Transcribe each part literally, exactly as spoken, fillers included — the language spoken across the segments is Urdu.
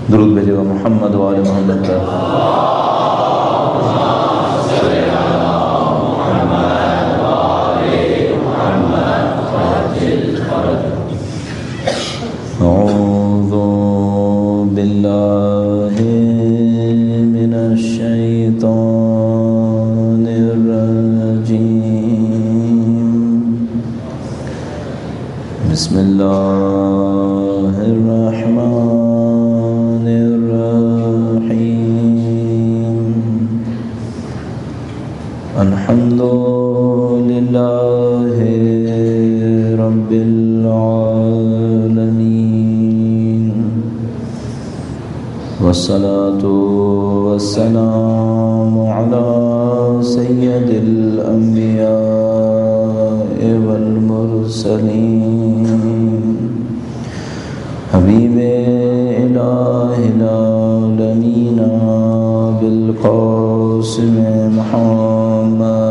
درود بھیجے گا محمد و آل محمد پر. اعوذ باللہ من الشیطان الرجیم. بسم اللہ الرحمن الرحیم. الحمد للہ رب العالمین والصلاة والسلام على سید الانبیاء والمرسلین حبیب الہ العالمین بالقاسم محمد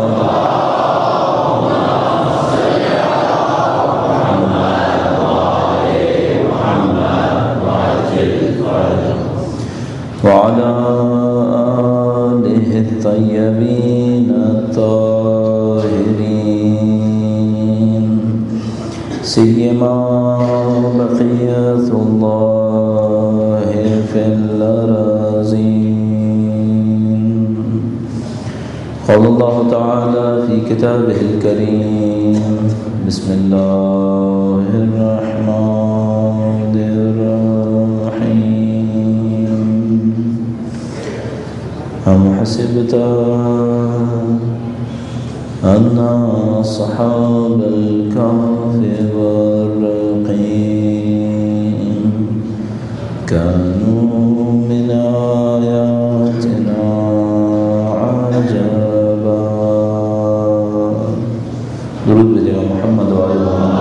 وعلى آله الطيبين الطاهرين سيما بقية الله في الأراضين. قال الله تعالى في كتابه الكريم بسم الله الرحمن الرحيم. أم حسبت أن أصحاب الكهف والرقيم كانوا من آياتنا عجبا. درود بھیجے محمد و آل محمد.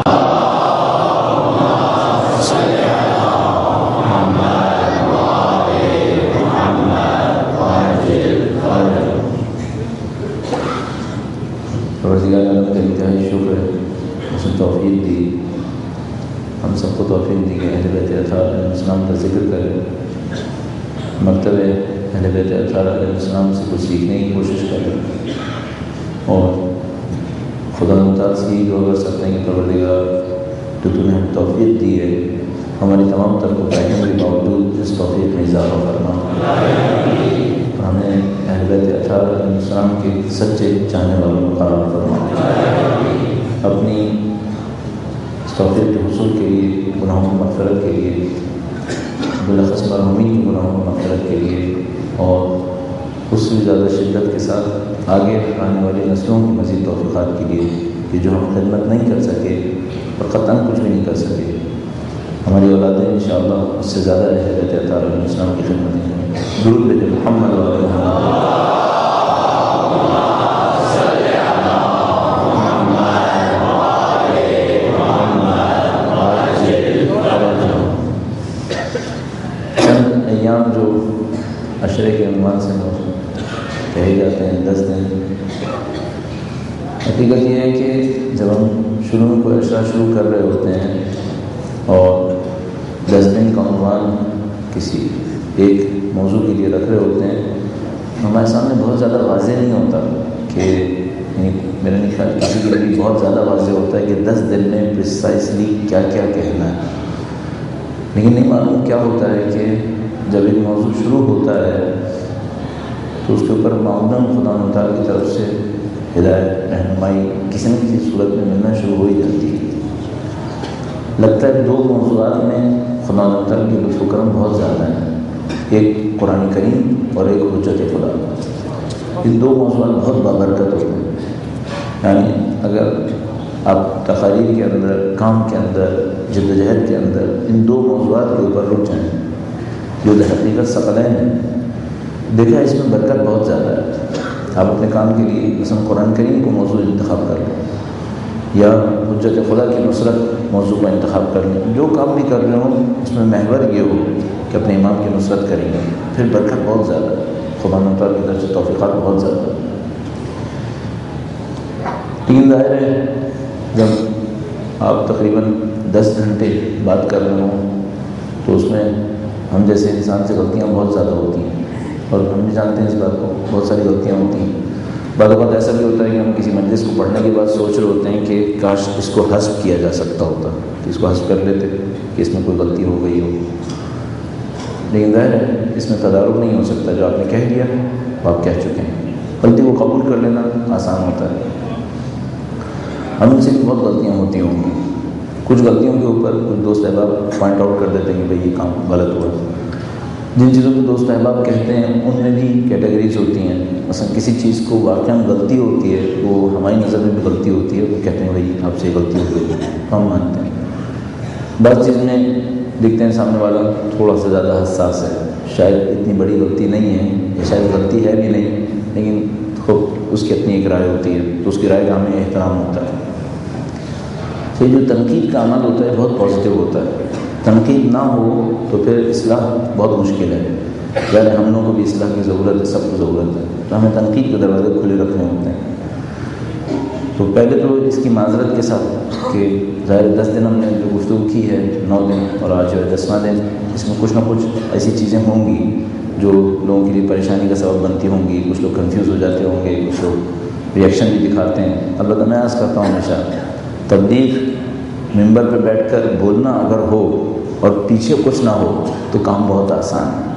پروردگار عالم کا انتہائی شکر ہے، اس نے توفیق دی، ہم سب کو توفیق دی کہ اہل بیت اطہار علیہ السلام کا ذکر کریں، مکتب اہل بیت اطہار علیہ السلام سے کچھ سیکھنے کی کوشش کریں، اور خدا متعال سے ہی دعا کر سکتے ہیں کہ پروردگار جو تمہیں ہم توفیق دی ہے، ہماری تمام تر کوتاہیوں کے باوجود اس توفیق میں اضافہ فرما، ہمیں اہل بیت اطہار علیہ السلام کے سچے چاہنے والوں کو قرار فرما. اپنی توفیق کے حصول کے لیے، گناہوں کی مغفرت کے لیے، بالاخص مرحومین کی گناہوں کی مغفرت کے لیے، اور اس سے زیادہ شدت کے ساتھ آگے آنے والی نسلوں کی مزید توفیقات کے لیے کہ جو ہم خدمت نہیں کر سکے اور قطعاً کچھ بھی نہیں کر سکے، ہماری اولادیں انشاءاللہ اس سے زیادہ اہل بیت اطہار علیہ السلام کی خدمت کریں. درود بھیجے محمد و آل محمد. چند ایام جو عشرے کے عنوان سے کہے جاتے ہیں، دس دن، حقیقت یہ ہے کہ جب ہم شروع میں کوئی عشرہ شروع کر رہے ہوتے ہیں اور دس دن کا عنوان کسی ایک موضوع کے لیے رکھ رہے ہوتے ہیں، ہمارے سامنے بہت زیادہ واضح نہیں ہوتا کہ میرا نہیں خیال کسی کے لیے بہت زیادہ واضح ہوتا ہے کہ دس دن میں پریسائسلی کیا کیا کہنا ہے، لیکن نہیں معلوم کیا ہوتا ہے کہ جب ایک موضوع شروع ہوتا ہے تو اس کے اوپر معمولاً خدا متعال کی طرف سے ہدایت رہنمائی کسی نہ کسی صورت میں ملنا شروع ہو ہی جاتی ہے. لگتا ہے دو موضوعات میں خدا متعال کی لطف و کرم بہت زیادہ ہیں، ایک قرآن کریم اور ایک حجت خدا. یہ دو موضوعات بہت بابرکت ہوتے ہیں، یعنی اگر آپ تقاریر کے اندر، کام کے اندر، جدوجہد کے اندر ان دو موضوعات کے اوپر رک جائیں جو حقیقت ثقلین ہیں، دیکھا اس میں برکت بہت زیادہ ہے. آپ اپنے کام کے لیے مثلا قرآن کریم کو موضوع انتخاب کر لیں یا حجت خدا کی نصرت موضوع کا انتخاب کر لیں، جو کام بھی کر رہے ہوں اس میں محور یہ ہو کہ اپنے امام کی نصرت کریں گے، پھر برکت بہت زیادہ ہے، خدا متعال کی طرف سے توفیقات بہت زیادہ ہے. تین ظاہر ہے جب آپ تقریباً دس گھنٹے بات کر رہے ہوں تو اس میں ہم جیسے انسان سے غلطیاں بہت زیادہ ہوتی ہیں، اور ہم بھی جانتے ہیں اس بات کو، بہت ساری غلطیاں ہوتی ہیں۔ بعض اوقات ایسا بھی ہوتا ہے کہ ہم کسی مجلس کو پڑھنے کے بعد سوچ رہے ہوتے ہیں کہ کاش اس کو حذف کیا جا سکتا ہوتا، کہ اس کو حذف کر لیتے کہ اس میں کوئی غلطی ہو گئی ہو، لیکن ظاہر ہے اس میں تدارک نہیں ہو سکتا، جو آپ نے کہہ دیا وہ آپ کہہ چکے ہیں۔ غلطی کو قبول کر لینا آسان ہوتا ہے۔ ہم سے بھی بہت غلطیاں ہوتی ہوں گی، کچھ غلطیوں کے اوپر کچھ دوست احباب پوائنٹ آؤٹ کر دیتے ہیں کہ بھئی یہ کام غلط ہوا۔ جن چیزوں کو دوست احباب کہتے ہیں ان میں بھی کیٹیگریز ہوتی ہیں، مثلا کسی چیز کو واقعاً غلطی ہوتی ہے، وہ ہماری نظر میں بھی غلطی ہوتی ہے، وہ کہتے ہیں بھئی آپ سے غلطی ہو گئی، ہم مانتے ہیں۔ بعض چیز میں دیکھتے ہیں سامنے والا تھوڑا سا زیادہ حساس ہے، شاید اتنی بڑی غلطی نہیں ہے، یا شاید غلطی ہے بھی نہیں، لیکن خود اس کی اپنی ایک رائے ہوتی ہے، تو اس کی رائے کا ہمیں احترام ہوتا ہے۔ تو یہ جو تنقید کا عمل ہوتا ہے بہت پازیٹیو ہوتا ہے۔ تنقید نہ ہو تو پھر اصلاح بہت مشکل ہے، یعنی ہم لوگوں کو بھی اصلاح کی ضرورت ہے، سب کو ضرورت ہے، تو ہمیں تنقید کے دروازے کھلے رکھنے ہوتے ہیں۔ تو پہلے تو اس کی معذرت کے ساتھ کہ ظاہر دس دن ہم نے جو گفتگو کی ہے، نو دن اور آج جو ہے دسواں دن، اس میں کچھ نہ کچھ ایسی چیزیں ہوں گی جو لوگوں کے لیے پریشانی کا سبب بنتی ہوں گی، کچھ لوگ کنفیوز ہو جاتے ہوں گے، کچھ لوگ ریئیکشن بھی دکھاتے ہیں۔ البتہ میں عرض کرتا ہوں ہمیشہ، تبلیغ ممبر پہ بیٹھ کر بولنا اگر ہو اور پیچھے کچھ نہ ہو تو کام بہت آسان ہے۔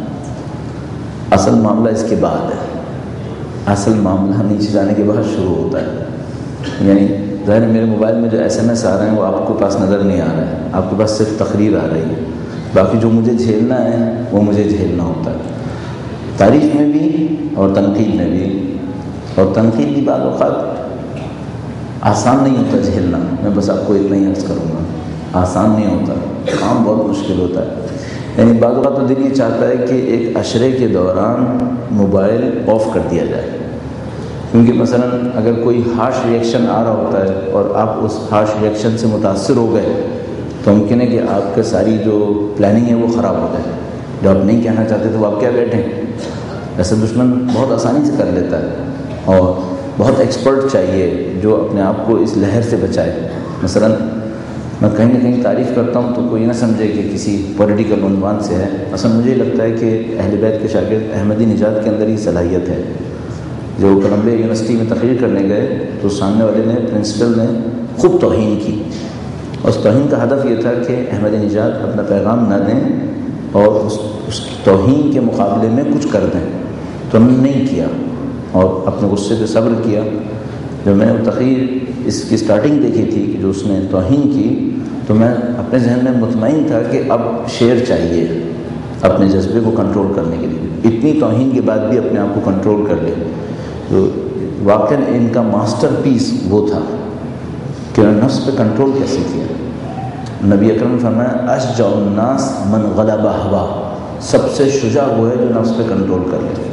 اصل معاملہ اس کے بعد ہے، اصل معاملہ نیچے جانے کے بعد شروع ہوتا ہے۔ یعنی ظاہر میرے موبائل میں جو ایس ایم ایس آ رہے ہیں وہ آپ کو پاس نظر نہیں آ رہے ہیں، آپ کے پاس صرف تقریر آ رہی ہے، باقی جو مجھے جھیلنا ہے وہ مجھے جھیلنا ہوتا ہے، تعریف میں بھی اور تنقید میں بھی۔ اور تنقید کی بعض اوقات آسان نہیں ہوتا جھیلنا، میں بس آپ کو اتنا ہی عرض کروں گا، آسان نہیں ہوتا، کام بہت مشکل ہوتا ہے۔ یعنی بعض اوقات تو دل یہ چاہتا ہے کہ ایک عشرے کے دوران موبائل آف کر دیا جائے، کیونکہ مثلا اگر کوئی ہارش ریئیکشن آ رہا ہوتا ہے اور آپ اس ہارش ریئیکشن سے متاثر ہو گئے تو ممکن ہے کہ آپ کا ساری جو پلاننگ ہے وہ خراب ہو جائے، جو آپ نہیں کہنا چاہتے تو آپ کیا بیٹھیں۔ ایسا دشمن بہت آسانی سے کر لیتا ہے، اور بہت ایکسپرٹ چاہیے جو اپنے آپ کو اس لہر سے بچائے۔ مثلا میں کہیں نہ کہیں تعریف کرتا ہوں تو کوئی نہ سمجھے کہ کسی پولیٹیکل عنوان سے ہے، اصل مجھے لگتا ہے کہ اہل بیت کے شاگرد احمدی نژاد کے اندر یہ صلاحیت ہے۔ جو کولمبیا یونیورسٹی میں تقریر کرنے گئے تو سامنے والے نے پرنسپل نے خوب توہین کی، اور اس توہین کا ہدف یہ تھا کہ احمدی نژاد اپنا پیغام نہ دیں اور اس, اس توہین کے مقابلے میں کچھ کر دیں، تو ہم نے نہیں کیا اور اپنے غصے پہ صبر کیا۔ جب میں نے وہ تقریر اس کی سٹارٹنگ دیکھی تھی کہ جو اس نے توہین کی، تو میں اپنے ذہن میں مطمئن تھا کہ اب شعر چاہیے اپنے جذبے کو کنٹرول کرنے کے لیے، اتنی توہین کے بعد بھی اپنے آپ کو کنٹرول کر لے۔ تو واقعاً ان کا ماسٹر پیس وہ تھا کہ انہوں نے نفس پہ کنٹرول کیسے کیا۔ نبی اکرم نے فرمایا اشجع الناس من غلب ہوا، سب سے شجاع وہ ہے جو نفس پہ کنٹرول کر لے۔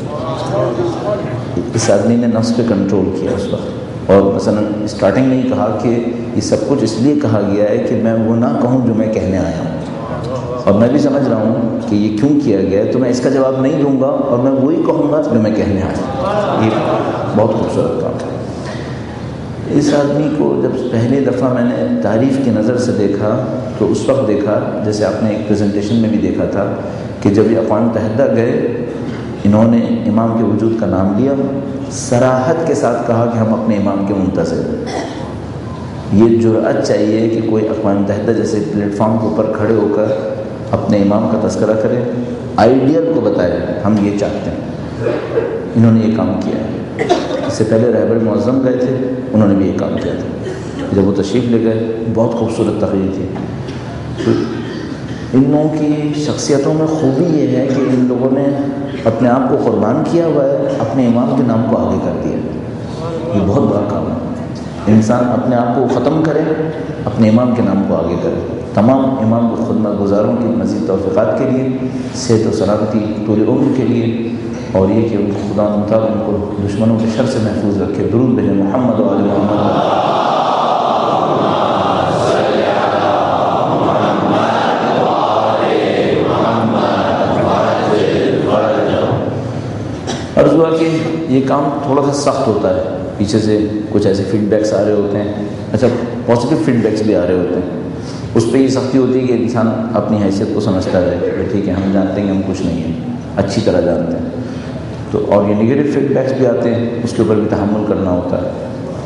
اس آدمی نے نفس پہ کنٹرول کیا اس وقت، اور مثلا اسٹارٹنگ میں ہی کہا کہ یہ سب کچھ اس لیے کہا گیا ہے کہ میں وہ نہ کہوں جو میں کہنے آیا ہوں، اور میں بھی سمجھ رہا ہوں کہ یہ کیوں کیا گیا ہے، تو میں اس کا جواب نہیں دوں گا اور میں وہی کہوں گا جو میں کہنے آیا ہوں۔ یہ بہت خوبصورت کام ہے۔ اس آدمی کو جب پہلی دفعہ میں نے تعریف کی نظر سے دیکھا تو اس وقت دیکھا جیسے آپ نے ایک پریزنٹیشن میں بھی دیکھا تھا کہ جب یہ اقوام متحدہ گئے، انہوں نے امام کے وجود کا نام لیا، صراحت کے ساتھ کہا کہ ہم اپنے امام کے منتظر ہیں۔ یہ جرأت چاہیے کہ کوئی اقوام متحدہ جیسے پلیٹ فارم کے اوپر کھڑے ہو کر اپنے امام کا تذکرہ کرے، آئیڈیل کو بتائے ہم یہ چاہتے ہیں۔ انہوں نے یہ کام کیا ہے۔ اس سے پہلے رہبر معظم گئے تھے، انہوں نے بھی یہ کام کیا تھا۔ جب وہ تشریف لے گئے، بہت خوبصورت تقریر تھی۔ تو ان لوگوں کی شخصیتوں میں خوبی یہ ہے کہ ان لوگوں نے اپنے آپ کو قربان کیا ہوا ہے، اپنے امام کے نام کو آگے کر دیا۔ یہ بہت بڑا کام ہے، انسان اپنے آپ کو ختم کرے، اپنے امام کے نام کو آگے کرے۔ تمام امام کو خدمت گزاروں کی مزید توفیقات کے لیے، صحت و سلامتی طول عمر کے لیے، اور یہ کہ ان کو خدا مطلب ان کو دشمنوں کے شر سے محفوظ رکھے۔ درود بھیجیں محمد و آل محمد۔ عرض ہوا کہ یہ کام تھوڑا سا سخت ہوتا ہے، پیچھے سے کچھ ایسے فیڈ بیکس آ رہے ہوتے ہیں، اچھا پازیٹیو فیڈ بیکس بھی آ رہے ہوتے ہیں، اس پہ یہ سختی ہوتی ہے کہ انسان اپنی حیثیت کو سمجھتا ہے کہ ٹھیک ہے ہم جانتے ہیں کہ ہم کچھ نہیں ہیں، اچھی طرح جانتے ہیں. تو اور یہ نگیٹو فیڈ بیکس بھی آتے ہیں، اس کے اوپر بھی تحمل کرنا ہوتا ہے.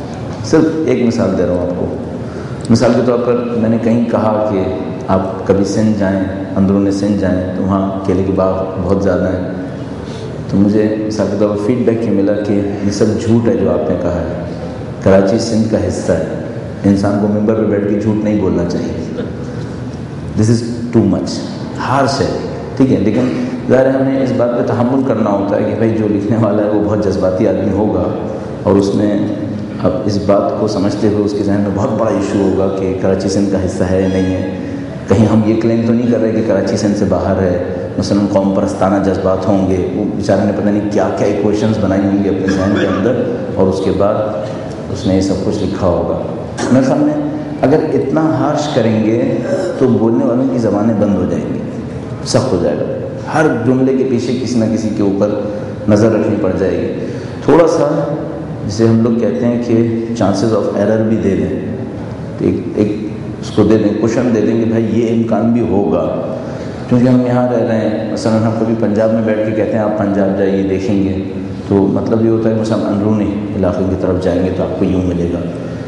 صرف ایک مثال دے رہا ہوں آپ کو. مثال کے طور پر میں نے کہیں کہا کہ آپ کبھی سندھ جائیں، اندرون سندھ جائیں تو وہاں کیلے کے باغ بہت زیادہ ہیں. تو مجھے مثال کے طور پر فیڈ بیک یہ ملا کہ یہ سب جھوٹ ہے جو آپ نے کہا ہے. کراچی سندھ کا حصہ ہے، انسان کو ممبر پہ بیٹھ کے جھوٹ نہیں بولنا چاہیے. دس از ٹو مچ، ہارش ہے، ٹھیک ہے. لیکن ظاہر ہے ہمیں اس بات پہ تحمل کرنا ہوتا ہے کہ بھائی جو لکھنے والا ہے وہ بہت جذباتی آدمی ہوگا، اور اس نے اب اس بات کو سمجھتے ہوئے اس کے ذہن میں بہت بڑا ایشو ہوگا کہ کراچی سندھ کا حصہ ہے یا نہیں ہے. کہیں ہم یہ کلیم تو نہیں کر رہے کہ کراچی سندھ سے باہر ہے، مثلاً قوم پرستانہ جذبات ہوں گے. وہ بیچارے نے پتہ نہیں کیا کیا ایکویشنز بنائی ہوں گی اپنے ذہن کے اندر، اور اس کے بعد اس نے یہ سب کچھ لکھا ہوگا. میرے سامنے اگر اتنا ہارش کریں گے تو بولنے والوں کی زبانیں بند ہو جائیں گی، سخت ہو جائے گا. ہر جملے کے پیچھے کسی نہ کسی کے اوپر نظر رکھنی پڑ جائے گی. تھوڑا سا جسے ہم لوگ کہتے ہیں کہ چانسز آف ایرر بھی دے دیں، ایک ایک اس کو دے دیں، کوشن دے دیں کہ بھائی یہ امکان بھی ہوگا. کیونکہ ہم یہاں رہ رہے ہیں، مثلا ہم کبھی پنجاب میں بیٹھ کے کہتے ہیں آپ پنجاب جائیے دیکھیں گے، تو مطلب یہ ہوتا ہے کہ مثلا اندرونی علاقے کی طرف جائیں گے تو آپ کو یوں ملے گا.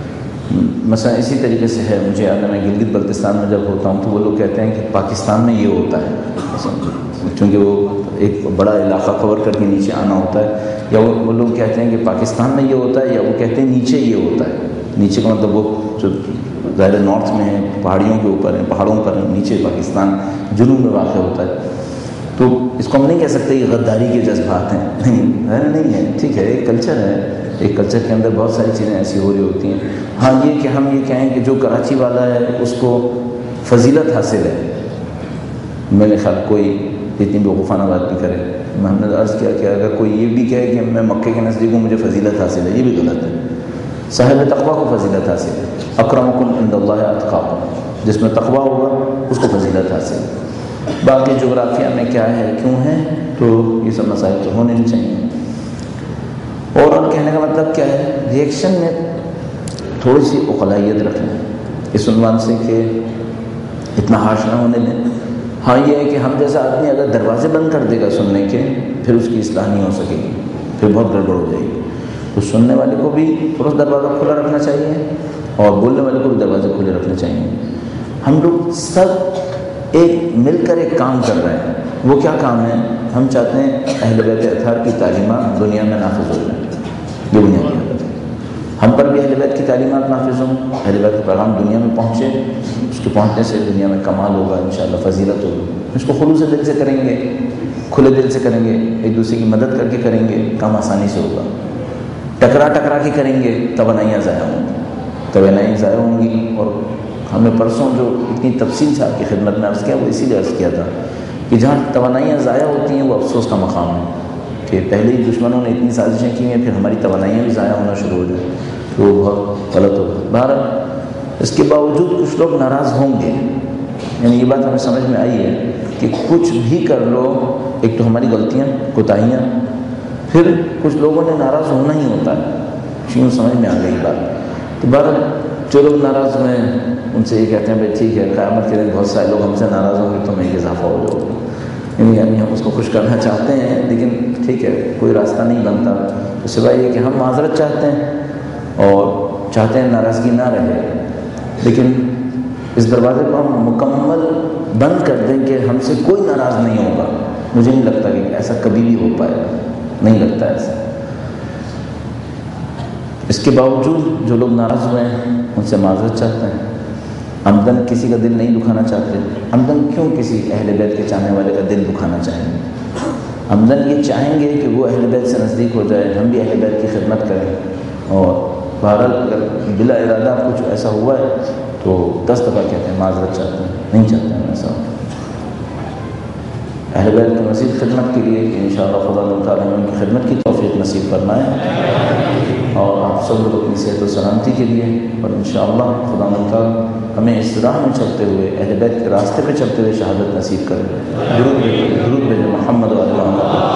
مثلا اسی طریقے سے ہے، مجھے یاد ہے میں گلگت بلتستان میں جب ہوتا ہوں تو وہ لوگ کہتے ہیں کہ پاکستان میں یہ ہوتا ہے، کیونکہ وہ ایک بڑا علاقہ کور کر کے نیچے آنا ہوتا ہے. یا وہ وہ لوگ کہتے ہیں کہ پاکستان میں یہ ہوتا ہے، یا وہ کہتے ہیں نیچے یہ ہوتا ہے. نیچے کا مطلب وہ جو ظاہر نارتھ میں ہے، پہاڑیوں کے اوپر ہیں، پہاڑوں پر ہیں، نیچے پاکستان جنوب میں واقع ہوتا ہے. تو اس کو ہم نہیں کہہ سکتے کہ غداری کے جذبات ہیں، نہیں نہیں ہے، ٹھیک ہے. ایک کلچر ہے، ایک کلچر کے اندر بہت ساری چیزیں ایسی ہو رہی ہوتی ہیں. ہاں یہ کہ ہم یہ کہیں کہ جو کراچی والا ہے اس کو فضیلت حاصل ہے. میرے خیال کوئی اتنی بیوقوفانہ بات نہیں کرے. ہم نے عرض کیا کہ اگر کوئی یہ بھی کہے کہ میں مکے کے نزدیک ہوں مجھے فضیلت حاصل ہے، یہ بھی غلط ہے. صاحب تقویٰ کو فضیلت حاصل ہے. اکرمکم عند اللہ اتقاکم، جس میں تقویٰ ہوگا اس کو فضیلت حاصل ہے. باقی جغرافیہ میں کیا ہے کیوں ہے تو یہ سب مسائل تو ہونے نہیں چاہیے. اور اب کہنے کا مطلب کیا ہے، ریئیکشن میں تھوڑی سی عقلائیت رکھنا اس عنوان سے کہ اتنا ہارش نہ ہونے دیں. ہاں یہ ہے کہ ہم جیسا آدمی اگر دروازے بند کر دے گا سننے کے، پھر اس کی اصلاح نہیں ہو سکے گی، پھر بہت گڑبڑ ہو جائے گی. تو سننے والے کو بھی تھوڑا سا دروازہ کھلا رکھنا چاہیے، اور بولنے والے کو بھی دروازے کھلے رکھنے چاہیے. ہم لوگ سب ایک مل کر ایک کام کر رہے ہیں. وہ کیا کام ہے؟ ہم چاہتے ہیں اہل بیت اطہار کی تعلیمات دنیا میں نافذ ہو جائیں. یہ بنیادی ہے، ہم پر بھی اہل بیت کی تعلیمات نافذ ہوں، اہل بیت کا پیغام دنیا میں پہنچے. اس کے پہنچنے سے دنیا میں کمال ہوگا، انشاءاللہ فضیلت ہوگی. اس کو خلوص دل سے کریں گے، کھلے دل سے کریں گے، ایک دوسرے کی مدد کر کے کریں گے، کام آسانی سے ہوگا. ٹکرا ٹکرا کے کریں گے توانائیاں ضائع ہوں گی، توانائیاں ضائع ہوں گی. اور ہم نے پرسوں جو اتنی تفصیل سے آپ کی خدمت میں عرض کیا وہ اسی لیے عرض کیا تھا کہ جہاں توانائیاں ضائع ہوتی ہیں وہ افسوس کا مقام ہے کہ پہلے ہی دشمنوں نے اتنی سازشیں کی ہیں، پھر ہماری توانائیاں بھی ضائع ہونا شروع ہو جائیں تو وہ بہت غلط ہوگا. بہرحال اس کے باوجود کچھ لوگ ناراض ہوں گے. یعنی یہ بات ہمیں سمجھ میں آئی ہے کہ کچھ بھی کر لو، ایک تو ہماری غلطیاں کوتاہیاں، پھر کچھ لوگوں نے ناراض ہونا ہی ہوتا ہے. یوں سمجھ میں آ گئی بات. تو بہرحال جو لوگ ناراض ہوئے ہیں ان سے یہ کہتے ہیں بھائی ٹھیک ہے، قیامت کے دن بہت سارے لوگ ہم سے ناراض ہوں گے تو میں اضافہ ہو جاؤ گا. یعنی یعنی ہم اس کو خوش کرنا چاہتے ہیں لیکن ٹھیک ہے کوئی راستہ نہیں بنتا. تو سوائے یہ کہ ہم معذرت چاہتے ہیں اور چاہتے ہیں ناراضگی نہ رہے، لیکن اس دروازے کو ہم مکمل بند کر دیں کہ ہم سے کوئی ناراض نہیں ہوگا. مجھے نہیں لگتا کہ ایسا کبھی بھی ہو پائے گا، نہیں لگتا ایسا. اس کے باوجود جو لوگ ناراض ہوئے ہیں ان سے معذرت چاہتے ہیں. عمدن کسی کا دل نہیں دکھانا چاہتے. عمدن کیوں کسی اہل بیت کے چاہنے والے کا دل دکھانا چاہیں گے؟ عمدن یہ چاہیں گے کہ وہ اہل بیت سے نزدیک ہو جائے، ہم بھی اہل بیت کی خدمت کریں. اور بہرحال اگر بلا ارادہ کچھ ایسا ہوا ہے تو دس دفعہ کہتے ہیں معذرت چاہتے ہیں، نہیں چاہتے ہیں ایسا. اہل بیت کی مزید خدمت کے لیے انشاءاللہ خدا تعالیٰ ان کی خدمت کی توفیق نصیب فرمائے، اور آپ سب لوگ اپنی صحت و سلامتی کے لیے، اور انشاءاللہ خدا تعالیٰ ہمیں اس راہ میں چلتے ہوئے اہل بیت کے راستے پہ چلتے ہوئے شہادت نصیب کرے. درود درود بھیجو محمد و محمد.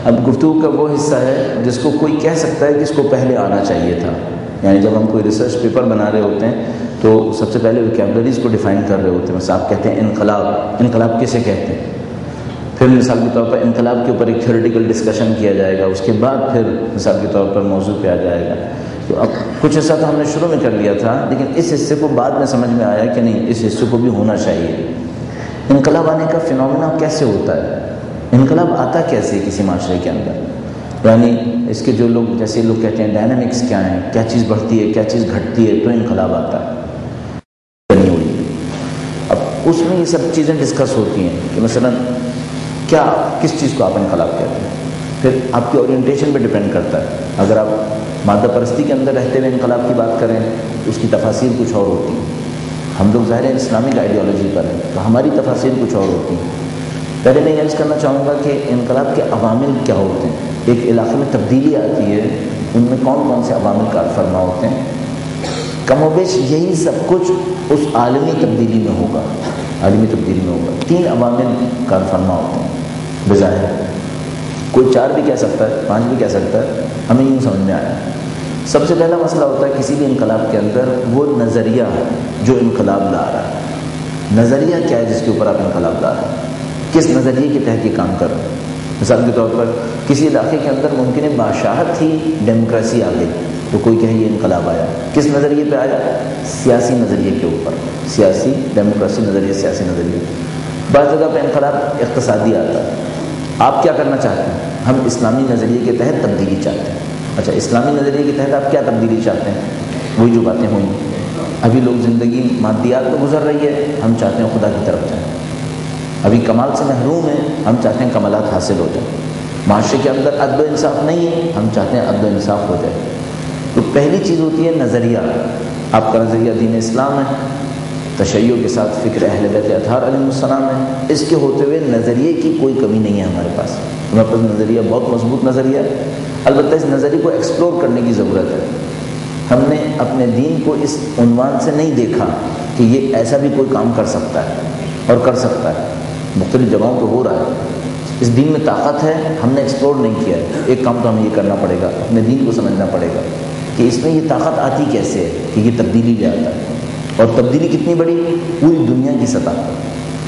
اب گفتگو کا وہ حصہ ہے جس کو کوئی کہہ سکتا ہے کہ اس کو پہلے آنا چاہیے تھا. یعنی جب ہم کوئی ریسرچ پیپر بنا رہے ہوتے ہیں تو سب سے پہلے ویکیبلریز کو ڈیفائن کر رہے ہوتے ہیں. مثلا آپ کہتے ہیں انقلاب, انقلاب کسے کہتے ہیں؟ پھر مثال کے طور پر انقلاب کے اوپر ایک تھیوریٹیکل ڈسکشن کیا جائے گا, اس کے بعد پھر مثال کے طور پر موضوع پہ آ جائے گا. تو اب کچھ حصہ تو ہم نے شروع میں کر لیا تھا, لیکن اس حصے کو بعد میں سمجھ میں آیا کہ نہیں, اس حصے کو بھی ہونا چاہیے. انقلاب آنے کا فینومینا کیسے ہوتا ہے, انقلاب آتا کیسے کسی معاشرے کے اندر, یعنی اس کے جو لوگ جیسے لوگ کہتے ہیں ڈائنامکس کیا ہیں, کیا چیز بڑھتی ہے کیا چیز گھٹتی ہے تو انقلاب آتا ہے. بنی ہوئی اب اس میں یہ سب چیزیں ڈسکس ہوتی ہیں کہ مثلا کیا کس چیز کو آپ انقلاب کہتے ہیں. پھر آپ کی اورینٹیشن پہ ڈپینڈ کرتا ہے. اگر آپ مادہ پرستی کے اندر رہتے ہوئے انقلاب کی بات کریں تو اس کی تفاصیر کچھ اور ہوتی ہیں. ہم لوگ ظاہر اسلامک آئیڈیالوجی پر ہیں تو ہماری تفاصیر کچھ اور ہوتی ہیں. پہلے میں یہ عرض کرنا چاہوں گا کہ انقلاب کے عوامل کیا ہوتے ہیں. ایک علاقے میں تبدیلی آتی ہے, ان میں کون کون سے عوامل کار فرما ہوتے ہیں. کم و بیش یہی سب کچھ اس عالمی تبدیلی میں ہوگا, عالمی تبدیلی میں ہوگا. تین عوامل کار فرما ہوتے ہیں بظاہر, کوئی چار بھی کہہ سکتا ہے, پانچ بھی کہہ سکتا ہے, ہمیں یوں سمجھ میں آیا. سب سے پہلا مسئلہ ہوتا ہے کسی بھی انقلاب کے اندر وہ نظریہ جو انقلاب لا رہا ہے. نظریہ کیا ہے جس کے اوپر آپ انقلاب لا رہے ہیں, کس نظریے کے تحت یہ کام کر رہے ہیں. مثال کے طور پر کسی علاقے کے اندر ممکن ہے بادشاہت ہی ڈیموکریسی آ گئی تو کوئی کہے یہ انقلاب آیا. کس نظریے پہ آیا؟ سیاسی نظریے کے اوپر, سیاسی ڈیموکریسی نظریے, سیاسی نظریے. بعض جگہ پہ انقلاب اقتصادی آتا ہے. آپ کیا کرنا چاہتے ہیں؟ ہم اسلامی نظریے کے تحت تبدیلی چاہتے ہیں. اچھا, اسلامی نظریے کے تحت آپ کیا تبدیلی چاہتے ہیں؟ وہی جو باتیں ہوئیں. ابھی لوگ زندگی مادیات میں گزر رہی ہے, ہم چاہتے ہیں خدا کی طرف جائیں. ابھی کمال سے محروم ہیں, ہم چاہتے ہیں کمالات حاصل ہو جائیں. معاشرے کے اندر عدل و انصاف نہیں ہے, ہم چاہتے ہیں عدل و انصاف ہو جائے. تو پہلی چیز ہوتی ہے نظریہ. آپ کا نظریہ دین اسلام ہے, تشیع کے ساتھ فکر اہل بیت اطہار علیہ السلام ہے. اس کے ہوتے ہوئے نظریے کی کوئی کمی نہیں ہے ہمارے پاس. ہمارے پاس نظریہ بہت مضبوط نظریہ ہے. البتہ اس نظریے کو ایکسپلور کرنے کی ضرورت ہے. ہم نے اپنے دین کو اس عنوان سے نہیں دیکھا کہ یہ ایسا بھی کوئی کام کر سکتا ہے اور کر سکتا ہے. مختلف جگہوں پہ ہو رہا ہے, اس دین میں طاقت ہے, ہم نے ایکسپلور نہیں کیا ہے. ایک کام تو ہمیں یہ کرنا پڑے گا, اپنے دین کو سمجھنا پڑے گا کہ اس میں یہ طاقت آتی کیسے ہے کہ یہ تبدیلی لے آتا ہے. اور تبدیلی کتنی بڑی, پوری دنیا کی سطح پر.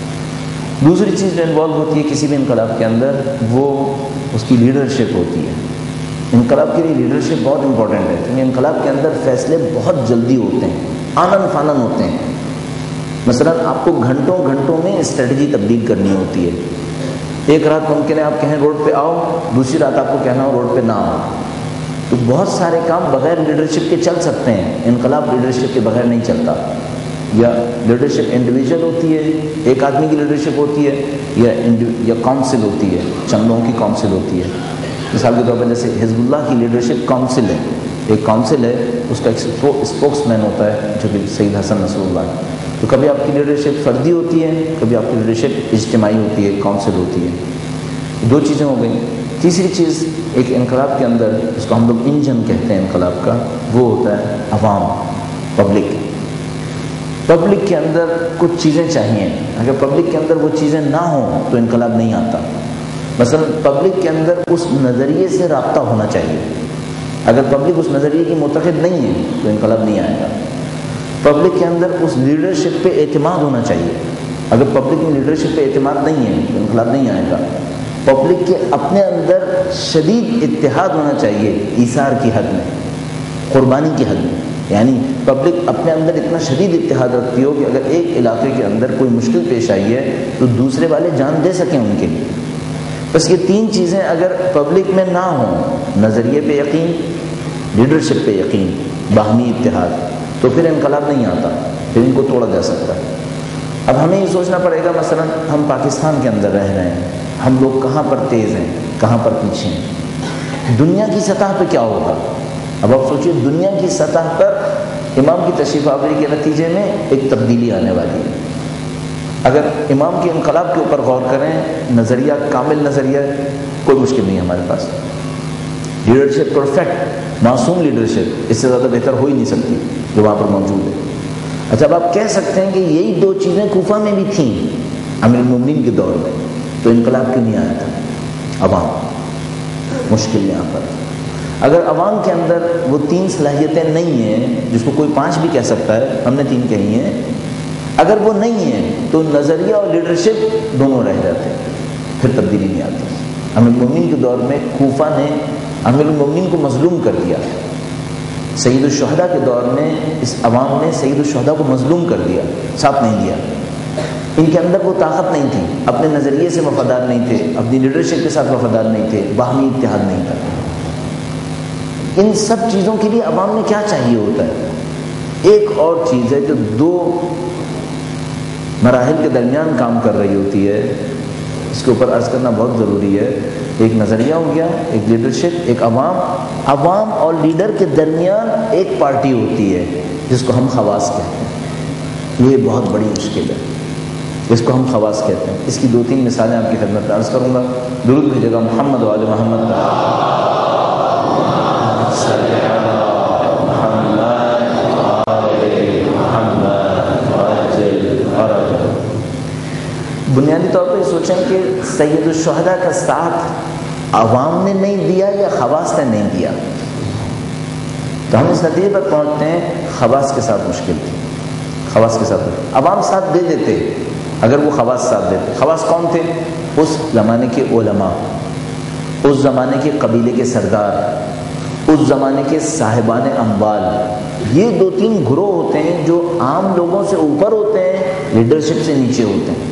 دوسری چیز جو انوالو ہوتی ہے کسی بھی انقلاب کے اندر وہ اس کی لیڈرشپ ہوتی ہے. انقلاب کے لیے لیڈرشپ بہت امپورٹنٹ ہے, کیونکہ انقلاب کے اندر فیصلے بہت جلدی ہوتے ہیں, آنن فانن ہوتے ہیں. مثلا آپ کو گھنٹوں گھنٹوں میں اسٹریٹجی تبدیل کرنی ہوتی ہے. ایک رات ممکن ہے آپ کہیں روڈ پہ آؤ, دوسری رات آپ کو کہنا ہو روڈ پہ نہ آؤ. تو بہت سارے کام بغیر لیڈرشپ کے چل سکتے ہیں, انقلاب لیڈرشپ کے بغیر نہیں چلتا. یا لیڈرشپ انڈیویجول ہوتی ہے, ایک آدمی کی لیڈرشپ ہوتی ہے, یا یا کاؤنسل ہوتی ہے, چند لوگوں کی کاؤنسل ہوتی ہے. مثال کے طور پر جیسے حزب اللہ کی لیڈرشپ کاؤنسل ہے, ایک کاؤنسل ہے, اس کا ایک اسپوکس مین ہوتا ہے جو کہ سید حسن نصر اللہ ہے. تو کبھی آپ کی لیڈرشپ فردی ہوتی ہے, کبھی آپ کی لیڈرشپ اجتماعی ہوتی ہے, کاؤنسل ہوتی ہے. دو چیزیں ہو گئیں. تیسری چیز ایک انقلاب کے اندر اس کو ہم لوگ انجن کہتے ہیں انقلاب کا, وہ ہوتا ہے عوام, پبلک. پبلک کے اندر کچھ چیزیں چاہیے. اگر پبلک کے اندر وہ چیزیں نہ ہوں تو انقلاب نہیں آتا. مثلا پبلک کے اندر اس نظریے سے رابطہ ہونا چاہیے. اگر پبلک اس نظریے کی معتقد نہیں ہے تو انقلاب نہیں آئے گا. پبلک کے اندر اس لیڈرشپ پہ اعتماد ہونا چاہیے. اگر پبلک میں لیڈرشپ پہ اعتماد نہیں ہے تو انقلاب نہیں آئے گا. پبلک کے اپنے اندر شدید اتحاد ہونا چاہیے, ایثار کی حد میں, قربانی کی حد میں. یعنی پبلک اپنے اندر اتنا شدید اتحاد رکھتی ہو کہ اگر ایک علاقے کے اندر کوئی مشکل پیش آئی ہے تو دوسرے والے جان دے سکیں ان کے لیے. بس یہ تین چیزیں اگر پبلک میں نہ ہوں, نظریے پہ یقین, لیڈرشپ پہ یقین, باہمی اتحاد, تو پھر انقلاب نہیں آتا, پھر ان کو توڑا جا سکتا ہے. اب ہمیں یہ سوچنا پڑے گا, مثلا ہم پاکستان کے اندر رہ رہے ہیں, ہم لوگ کہاں پر تیز ہیں, کہاں پر پیچھے ہیں, دنیا کی سطح پہ کیا ہوگا. اب آپ سوچیے دنیا کی سطح پر امام کی تشریف آوری کے نتیجے میں ایک تبدیلی آنے والی ہے. اگر امام کے انقلاب کے اوپر غور کریں, نظریہ کامل نظریہ, کوئی مشکل نہیں ہے ہمارے پاس. لیڈرشپ پرفیکٹ, معصوم لیڈرشپ, اس سے زیادہ بہتر ہو ہی نہیں سکتی جو وہاں پر موجود ہے. اچھا, اب آپ کہہ سکتے ہیں کہ یہی دو چیزیں کوفہ میں بھی تھیں امیر المومنین کے دور میں, تو انقلاب کیوں نہیں آیا تھا؟ عوام. مشکل یہاں پر. اگر عوام کے اندر وہ تین صلاحیتیں نہیں ہیں، جس کو کوئی پانچ بھی کہہ سکتا ہے، ہم نے تین کہی ہیں، اگر وہ نہیں ہیں تو نظریہ اور لیڈرشپ دونوں رہ جاتے ہیں، پھر تبدیلی نہیں آتی. امیر المومنین کے دور میں کوفہ نے امیر المومنین کو مظلوم کر دیا. سید الشہداء کے دور میں اس عوام نے سید الشہداء کو مظلوم کر دیا، ساتھ نہیں دیا. ان کے اندر وہ طاقت نہیں تھی، اپنے نظریے سے وفادار نہیں تھے، اپنی لیڈرشپ کے ساتھ وفادار نہیں تھے، باہمی اتحاد نہیں تھا. ان سب چیزوں کے لیے عوام نے کیا چاہیے ہوتا ہے؟ ایک اور چیز ہے جو دو مراحل کے درمیان کام کر رہی ہوتی ہے، اس کے اوپر عرض کرنا بہت ضروری ہے. ایک نظریہ ہو گیا، ایک لیڈرشپ، ایک عوام. عوام اور لیڈر کے درمیان ایک پارٹی ہوتی ہے جس کو ہم خواص کہتے ہیں. یہ بہت بڑی مشکل ہے، جس کو ہم خواص کہتے ہیں. اس کی دو تین مثالیں آپ کی خدمت میں عرض کروں گا. درود بھیجے گا محمد و آل محمد. بنیادی طور پہ سوچیں کہ سید الشہداء کا ساتھ عوام نے نہیں دیا یا خواص نے نہیں دیا، تو ہم اس نتیجے پر پہنچتے ہیں خواص کے ساتھ مشکل تھی. خواص کے ساتھ عوام ساتھ دے دیتے اگر وہ خواص ساتھ دیتے. خواص کون تھے؟ اس زمانے کے علماء، اس زمانے کے قبیلے کے سردار، اس زمانے کے صاحبان اموال. یہ دو تین گروہ ہوتے ہیں جو عام لوگوں سے اوپر ہوتے ہیں، لیڈرشپ سے نیچے ہوتے ہیں.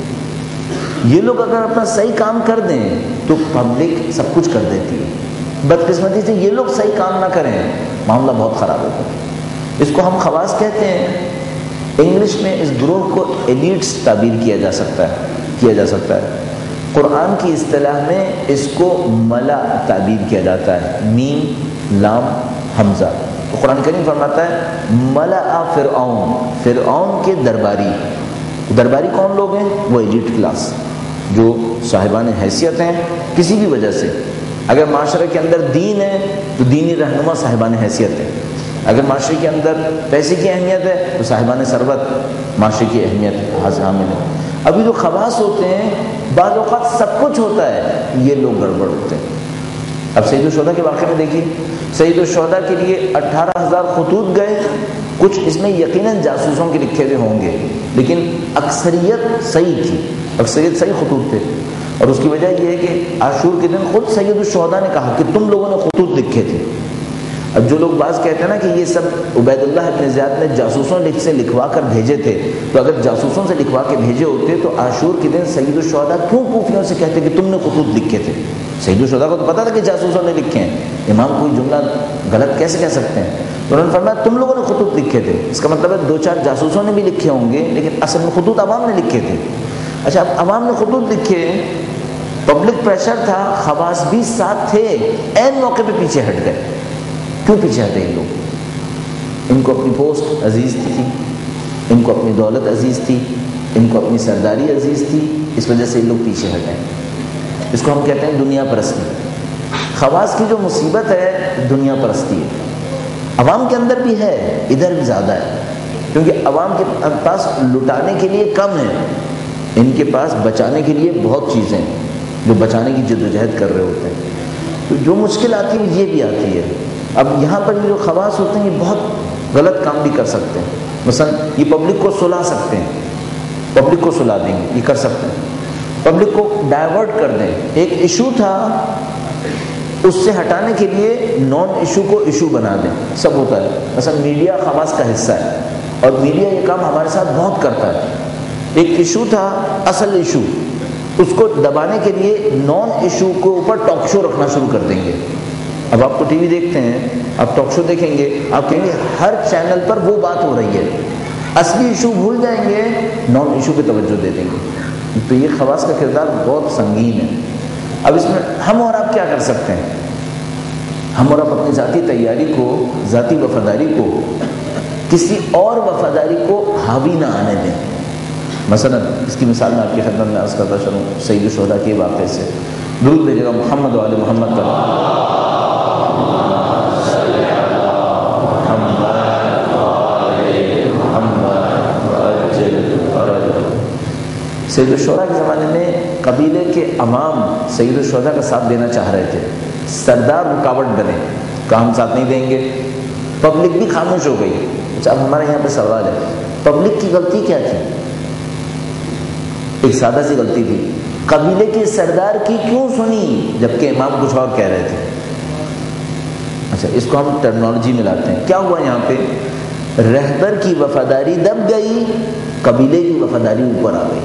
یہ لوگ اگر اپنا صحیح کام کر دیں تو پبلک سب کچھ کر دیتی ہے. بدقسمتی سے یہ لوگ صحیح کام نہ کریں، معاملہ بہت خراب ہوتا ہے. اس کو ہم خواص کہتے ہیں. انگلش میں اس گروہ کو ایلیٹس تعبیر کیا جا سکتا ہے کیا جا سکتا ہے قرآن کی اصطلاح میں اس کو ملا تعبیر کیا جاتا ہے، میم لام حمزہ. تو قرآن کریم فرماتا ہے ملا فرعون، فرعون کے درباری. درباری کون لوگ ہیں؟ وہ ایلیٹ کلاس جو صاحبان حیثیت ہیں کسی بھی وجہ سے. اگر معاشرے کے اندر دین ہے تو دینی رہنما صاحبان حیثیت ہے. اگر معاشرے کے اندر پیسے کی اہمیت ہے تو صاحبان ثروت معاشرے کی اہمیت حاصل ہے. ابھی جو خواص ہوتے ہیں بعض اوقات سب کچھ ہوتا ہے، یہ لوگ گڑبڑ ہوتے ہیں. اب سید الشہداء کے واقعے میں دیکھیے، سید الشہداء کے لیے اٹھارہ ہزار خطوط گئے. کچھ اس میں یقیناً جاسوسوں کے لکھے ہوئے ہوں گے، لیکن اکثریت صحیح تھی، اکثریت صحیح خطوط تھے. اور اس کی وجہ یہ ہے کہ عاشور کے دن خود سید الشہداء نے کہا کہ تم لوگوں نے خطوط لکھے تھے. اب جو لوگ بعض کہتے ہیں نا کہ یہ سب عبید اللہ ابن زیاد نے جاسوسوں سے لکھوا کر بھیجے تھے، تو اگر جاسوسوں سے لکھوا کے بھیجے ہوتے تو عاشور کے دن سید الشہداء کیوں کوفیوں سے کہتے کہ تم نے خطوط لکھے تھے؟ سید الشہداء کو تو پتا تھا کہ جاسوسوں نے لکھے ہیں. امام کوئی جملہ غلط کیسے کہہ سکتے ہیں؟ تو انہوں نے فرمایا تم لوگوں نے خطوط لکھے تھے. اس کا مطلب ہے دو چار جاسوسوں نے بھی لکھے ہوں گے، لیکن اصل میں خطوط عوام نے لکھے تھے. اچھا، اب عوام نے خطوط لکھے، پبلک پریشر تھا، خواص بھی ساتھ تھے، عین موقع پہ پیچھے ہٹ گئے. کیوں پیچھے ہٹے یہ لوگ؟ ان کو اپنی پوسٹ عزیز تھی، ان کو اپنی دولت عزیز تھی، ان کو اپنی سرداری عزیز تھی، اس وجہ سے یہ لوگ پیچھے ہٹے. اس کو ہم کہتے ہیں دنیا پرستی. خواص کی جو مصیبت ہے دنیا پرستی ہے. عوام کے اندر بھی ہے، ادھر بھی زیادہ ہے، کیونکہ عوام کے پاس لٹانے کے لیے کم ہے، ان کے پاس بچانے کے لیے بہت چیزیں ہیں جو بچانے کی جدوجہد کر رہے ہوتے ہیں. تو جو مشکل آتی ہے یہ بھی آتی ہے. اب یہاں پر یہ جو خواص ہوتے ہیں یہ بہت غلط کام بھی کر سکتے ہیں. مثلا یہ پبلک کو سلا سکتے ہیں، پبلک کو سلا دیں گے، یہ کر سکتے ہیں. پبلک کو ڈائیورٹ کر دیں. ایک ایشو تھا، اس سے ہٹانے کے لیے نان ایشو کو ایشو بنا دیں. سب ہوتا ہے. مثلا میڈیا خواص کا حصہ ہے اور میڈیا یہ کام ہمارے ساتھ بہت کرتا ہے. ایک ایشو تھا اصل ایشو، اس کو دبانے کے لیے نان ایشو کے اوپر ٹاک شو رکھنا شروع کر دیں گے. اب آپ تو ٹی وی دیکھتے ہیں، آپ ٹاک شو دیکھیں گے، آپ کہیں گے ہر چینل پر وہ بات ہو رہی ہے. اصلی ایشو بھول جائیں گے، نان ایشو پہ توجہ دے دیں گے. تو یہ خواص کا کردار بہت سنگین ہے. اب اس میں ہم اور آپ کیا کر سکتے ہیں؟ ہم اور آپ اپنی ذاتی تیاری کو، ذاتی وفاداری کو کسی اور وفاداری کو حاوی نہ آنے دیں. مثلا اس کی مثال میں آپ کی خدمت میں عرض کرتا چلوں سید الشہداء کے واقعے سے. درود بھیجے گا محمد و آل محمد پر. سید الشہداء کے زمانے میں قبیلے کے امام سید الشہداء کا ساتھ دینا چاہ رہے تھے. سردار رکاوٹ بنے، کام ساتھ نہیں دیں گے، پبلک بھی خاموش ہو گئی۔ اچھا اب ہمارے یہاں پہ سوال ہے، پبلک کی غلطی کیا تھی؟ ایک سادہ سی غلطی تھی، قبیلے کے سردار کی کیوں سنی جبکہ امام کچھ اور کہہ رہے تھے؟ اچھا اس کو ہم ٹرمنالوجی میں لاتے ہیں، کیا ہوا یہاں پہ؟ رہبر کی وفاداری دب گئی، قبیلے کی وفاداری اوپر آ گئی۔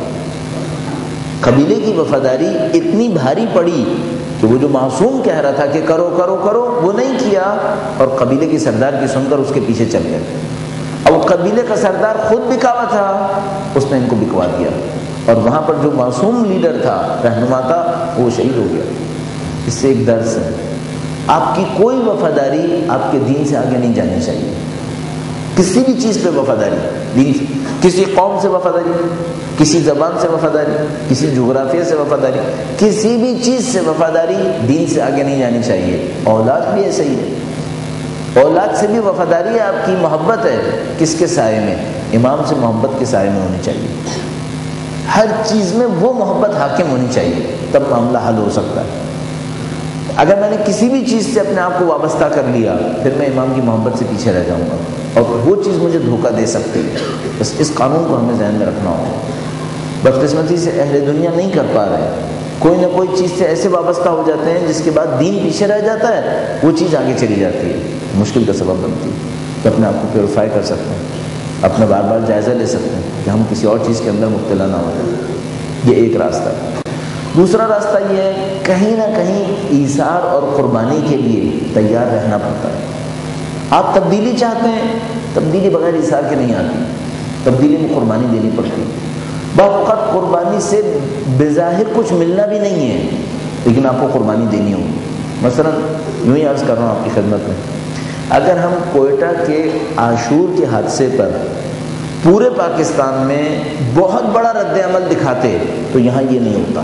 قبیلے کی وفاداری اتنی بھاری پڑی کہ وہ جو معصوم کہہ رہا تھا کہ کرو کرو کرو وہ نہیں کیا، اور قبیلے کی سردار کی سن کر اس کے پیچھے چل گئے۔ اب قبیلے کا سردار خود بکاوا تھا، اس نے ان کو بکوا دیا، اور وہاں پر جو معصوم لیڈر تھا، رہنما تھا، وہ شہید ہو گیا۔ اس سے ایک درس ہے، آپ کی کوئی وفاداری آپ کے دین سے آگے نہیں جانی چاہیے، کسی بھی چیز پہ وفاداری، دین سے، کسی قوم سے وفاداری، کسی زبان سے وفاداری، کسی جغرافیہ سے وفاداری، کسی بھی چیز سے وفاداری دین سے آگے نہیں جانی چاہیے۔ اولاد بھی ایسا ہی ہے، اولاد سے بھی وفاداری ہے، آپ کی محبت ہے کس کے سائے میں؟ امام سے محبت کے سائے میں ہونی چاہیے۔ ہر چیز میں وہ محبت حاکم ہونی چاہیے، تب معاملہ حل ہو سکتا ہے۔ اگر میں نے کسی بھی چیز سے اپنے آپ کو وابستہ کر لیا، پھر میں امام کی محبت سے پیچھے رہ جاؤں گا، اور وہ چیز مجھے دھوکہ دے سکتی ہے۔ بس اس قانون کو ہمیں ذہن میں رکھنا ہوگا۔ بدقسمتی سے اہل دنیا نہیں کر پا رہے، کوئی نہ کوئی چیز سے ایسے وابستہ ہو جاتے ہیں جس کے بعد دین پیچھے رہ جاتا ہے، وہ چیز آگے چلی جاتی ہے، مشکل کا سبب بنتی ہے۔ تو اپنے آپ کو پیوریفائی کر سکتے ہیں، اپنا بار بار جائزہ لے سکتے ہیں کہ ہم کسی اور چیز کے اندر مبتلا نہ ہو جائیں۔ یہ ایک راستہ ہے۔ دوسرا راستہ یہ ہے، کہیں نہ کہیں ایثار اور قربانی کے لیے تیار رہنا پڑتا ہے۔ آپ تبدیلی چاہتے ہیں، تبدیلی بغیر ایثار کے نہیں آتی، تبدیلی میں قربانی دینی پڑتی ہے۔ بعض اوقات قربانی سے بظاہر کچھ ملنا بھی نہیں ہے، لیکن آپ کو قربانی دینی ہوگی۔ مثلا یوں ہی عرض کر رہا ہوں آپ کی خدمت میں، اگر ہم کوئٹہ کے عاشور کے حادثے پر پورے پاکستان میں بہت بڑا رد عمل دکھاتے تو یہاں یہ نہیں ہوتا،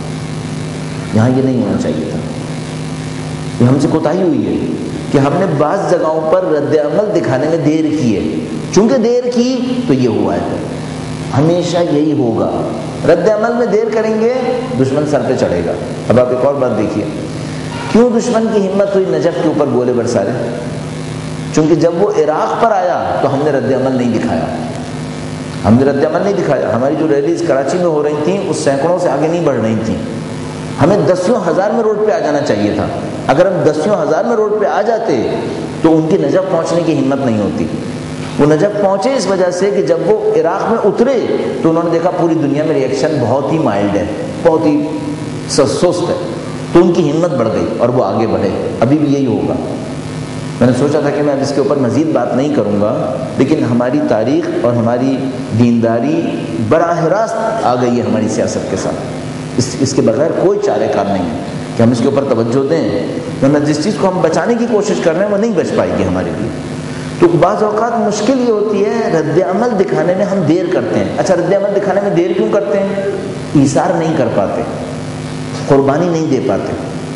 یہاں یہ نہیں ہونا چاہیے تھا۔ یہ ہم سے کوتاہی ہوئی ہے کہ ہم نے بعض جگہوں پر رد عمل دکھانے میں دیر کی ہے، چونکہ دیر کی تو یہ ہوا ہے۔ ہمیشہ یہی ہوگا، رد عمل میں دیر کریں گے دشمن سر پہ چڑھے گا۔ اب آپ ایک اور بات دیکھیے، کیوں دشمن کی ہمت ہوئی نجف کے اوپر گولے برسارے؟ چونکہ جب وہ عراق پر آیا تو ہم نے رد عمل نہیں دکھایا، ہم نے رد عمل نہیں دکھایا۔ ہماری جو ریلیز کراچی میں ہو رہی تھیں اس سینکڑوں سے آگے نہیں بڑھ رہی تھیں، ہمیں دسیوں ہزار میں روڈ پہ آ جانا چاہیے تھا۔ اگر ہم دسیوں ہزار میں روڈ پہ آ جاتے تو ان کی نجف پہنچنے کی ہمت نہیں ہوتی۔ وہ نجف پہنچے اس وجہ سے کہ جب وہ عراق میں اترے تو انہوں نے دیکھا پوری دنیا میں ریئیکشن بہت ہی مائلڈ ہے، بہت ہی سست ہے، تو ان کی ہمت بڑھ گئی اور وہ آگے بڑھے۔ ابھی بھی یہی ہوگا۔ میں نے سوچا تھا کہ میں اب اس کے اوپر مزید بات نہیں کروں گا، لیکن ہماری تاریخ اور ہماری دینداری براہ راست آ گئی ہے ہماری سیاست کے ساتھ، اس اس کے بغیر کوئی چارہ کار نہیں ہے کہ ہم اس کے اوپر توجہ دیں، ورنہ جس چیز کو ہم بچانے کی کوشش کر رہے ہیں وہ نہیں بچ پائے گی ہمارے لیے۔ تو بعض اوقات مشکل یہ ہوتی ہے، رد عمل دکھانے میں ہم دیر کرتے ہیں۔ اچھا رد عمل دکھانے میں دیر کیوں کرتے ہیں؟ ایثار نہیں کر پاتے، قربانی نہیں دے پاتے۔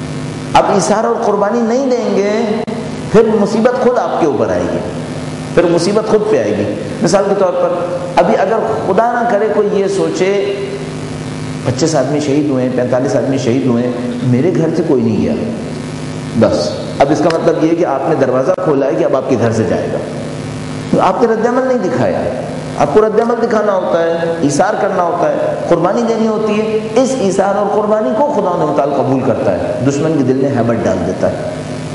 اب ایثار اور قربانی نہیں دیں گے پھر مصیبت خود آپ کے اوپر آئے گی، پھر مصیبت خود پہ آئے گی۔ مثال کے طور پر ابھی اگر خدا نہ کرے کوئی یہ سوچے پچیس آدمی شہید ہوئے ہیں، پینتالیس آدمی شہید ہوئے ہیں، میرے گھر سے کوئی نہیں گیا، بس اب اس کا مطلب یہ ہے کہ آپ نے دروازہ کھولا ہے کہ اب آپ کے گھر سے جائے گا، تو آپ نے رد عمل نہیں دکھایا۔ آپ کو رد عمل دکھانا ہوتا ہے، ایثار کرنا ہوتا ہے، قربانی دینی ہوتی ہے۔ اس ایثار اور قربانی کو خدا نے متعال قبول کرتا ہے، دشمن کے دل میں ہیبت ڈال دیتا ہے۔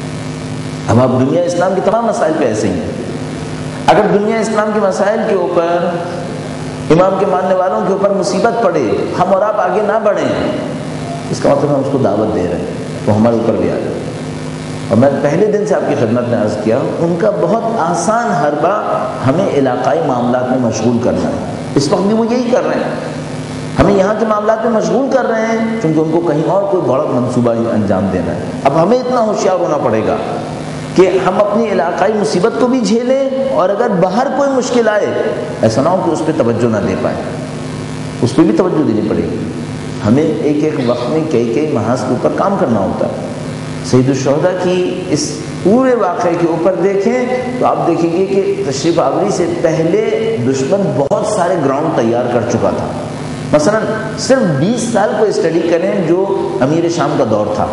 اب آپ دنیا اسلام کے تمام مسائل پہ ایسے ہی ہیں۔ اگر دنیا اسلام کے مسائل کے اوپر امام کے ماننے والوں کے اوپر مصیبت پڑے، ہم اور آپ آگے نہ بڑھیں، اس کا مطلب ہم اس کو دعوت دے رہے ہیں، وہ ہمارے اوپر بھی آ جائے۔ اور میں پہلے دن سے آپ کی خدمت میں عرض کیا، ان کا بہت آسان حربہ ہمیں علاقائی معاملات میں مشغول کرنا ہے۔ اس وقت بھی وہ یہی کر رہے ہیں، ہمیں یہاں کے معاملات میں مشغول کر رہے ہیں، کیونکہ ان کو کہیں اور کوئی بڑا منصوبہ انجام دینا ہے۔ اب ہمیں اتنا ہوشیار ہونا پڑے گا کہ ہم اپنی علاقائی مصیبت کو بھی جھیلیں، اور اگر باہر کوئی مشکل آئے ایسا نہ ہو کہ اس پہ توجہ نہ دے پائیں، اس پہ بھی توجہ دینی پڑے گی۔ ہمیں ایک ایک وقت میں کئی کئی محاذ کے اوپر کام کرنا ہوتا ہے۔ سید الشہداء کی اس پورے واقعے کے اوپر دیکھیں تو آپ دیکھیں گے کہ تشریف آوری سے پہلے دشمن بہت سارے گراؤنڈ تیار کر چکا تھا۔ مثلا صرف بیس سال کو اسٹڈی کریں جو امیر شام کا دور تھا،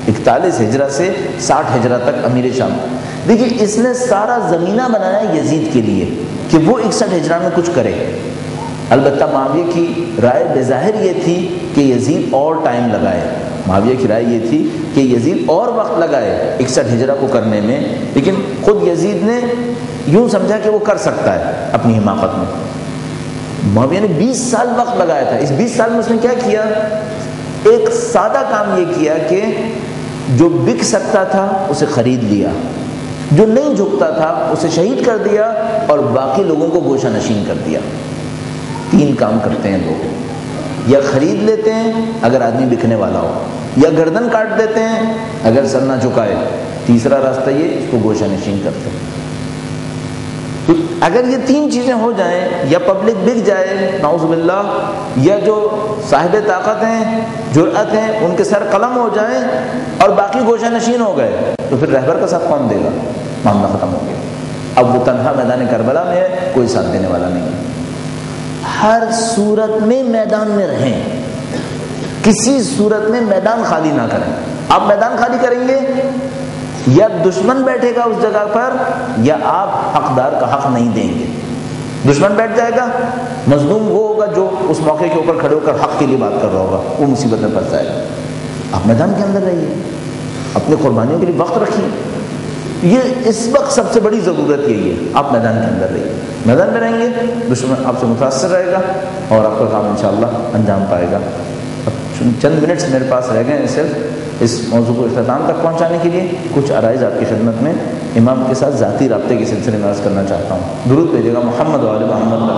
اکتالیس ہجرہ سے ساٹھ ہجرہ تک امیر شام. دیکھیے اس نے سارا زمینہ بنایا یزید کے لیے کہ وہ اکسٹھ ہجرہ میں کچھ کرے. البتہ معاویہ کی رائے بظاہر یہ تھی کہ یزید اور ٹائم لگائے. معاویہ کی رائے یہ تھی کہ یزید اور وقت لگائے اکسٹھ ہجرہ کو کرنے میں، لیکن خود یزید نے یوں سمجھا کہ وہ کر سکتا ہے اپنی حماقت میں. معاویہ نے بیس سال وقت لگایا تھا. اس بیس سال میں اس نے کیا کیا؟ ایک سادہ کام یہ کیا کہ جو بک سکتا تھا اسے خرید لیا، جو نہیں جھکتا تھا اسے شہید کر دیا، اور باقی لوگوں کو گوشہ نشین کر دیا. تین کام کرتے ہیں لوگ، یا خرید لیتے ہیں اگر آدمی بکنے والا ہو، یا گردن کاٹ دیتے ہیں اگر سر نہ جھکائے، تیسرا راستہ یہ اس کو گوشہ نشین کرتے ہیں. تو اگر یہ تین چیزیں ہو جائیں، یا پبلک بک جائے نعوذ باللہ، یا جو صاحب طاقت ہیں جرأت ہیں ان کے سر قلم ہو جائیں اور باقی گوشہ نشین ہو گئے، تو پھر رہبر کا ساتھ کون دے گا؟ معاملہ ختم ہو گیا. اب وہ تنہا میدان کربلا میں ہے، کوئی ساتھ دینے والا نہیں ہے. ہر صورت میں میدان میں رہیں، کسی صورت میں میدان خالی نہ کریں. آپ میدان خالی کریں گے یا دشمن بیٹھے گا اس جگہ پر، یا آپ حقدار کا حق نہیں دیں گے. دشمن بیٹھ جائے گا، مظلوم وہ ہوگا جو اس موقع کے اوپر کھڑے ہو کر حق کے لیے بات کر رہا ہوگا، وہ مصیبت میں پھنس جائے گا. آپ میدان کے اندر رہیے، اپنی قربانیوں کے لیے وقت رکھیے. یہ اس وقت سب سے بڑی ضرورت یہی ہے، آپ میدان کے اندر رہیے. میدان میں رہیں گے دشمن آپ سے متاثر رہے گا اور آپ کا کام انشاءاللہ انجام پائے گا. چند منٹس میرے پاس رہ گئے ہیں صرف اس موضوع کو اختتام تک پہنچانے کے لیے. کچھ عرائض آپ کی خدمت میں امام کے ساتھ ذاتی رابطے کے سلسلے میں عرض کرنا چاہتا ہوں. درود بھیجیے گا محمد و آل محمد.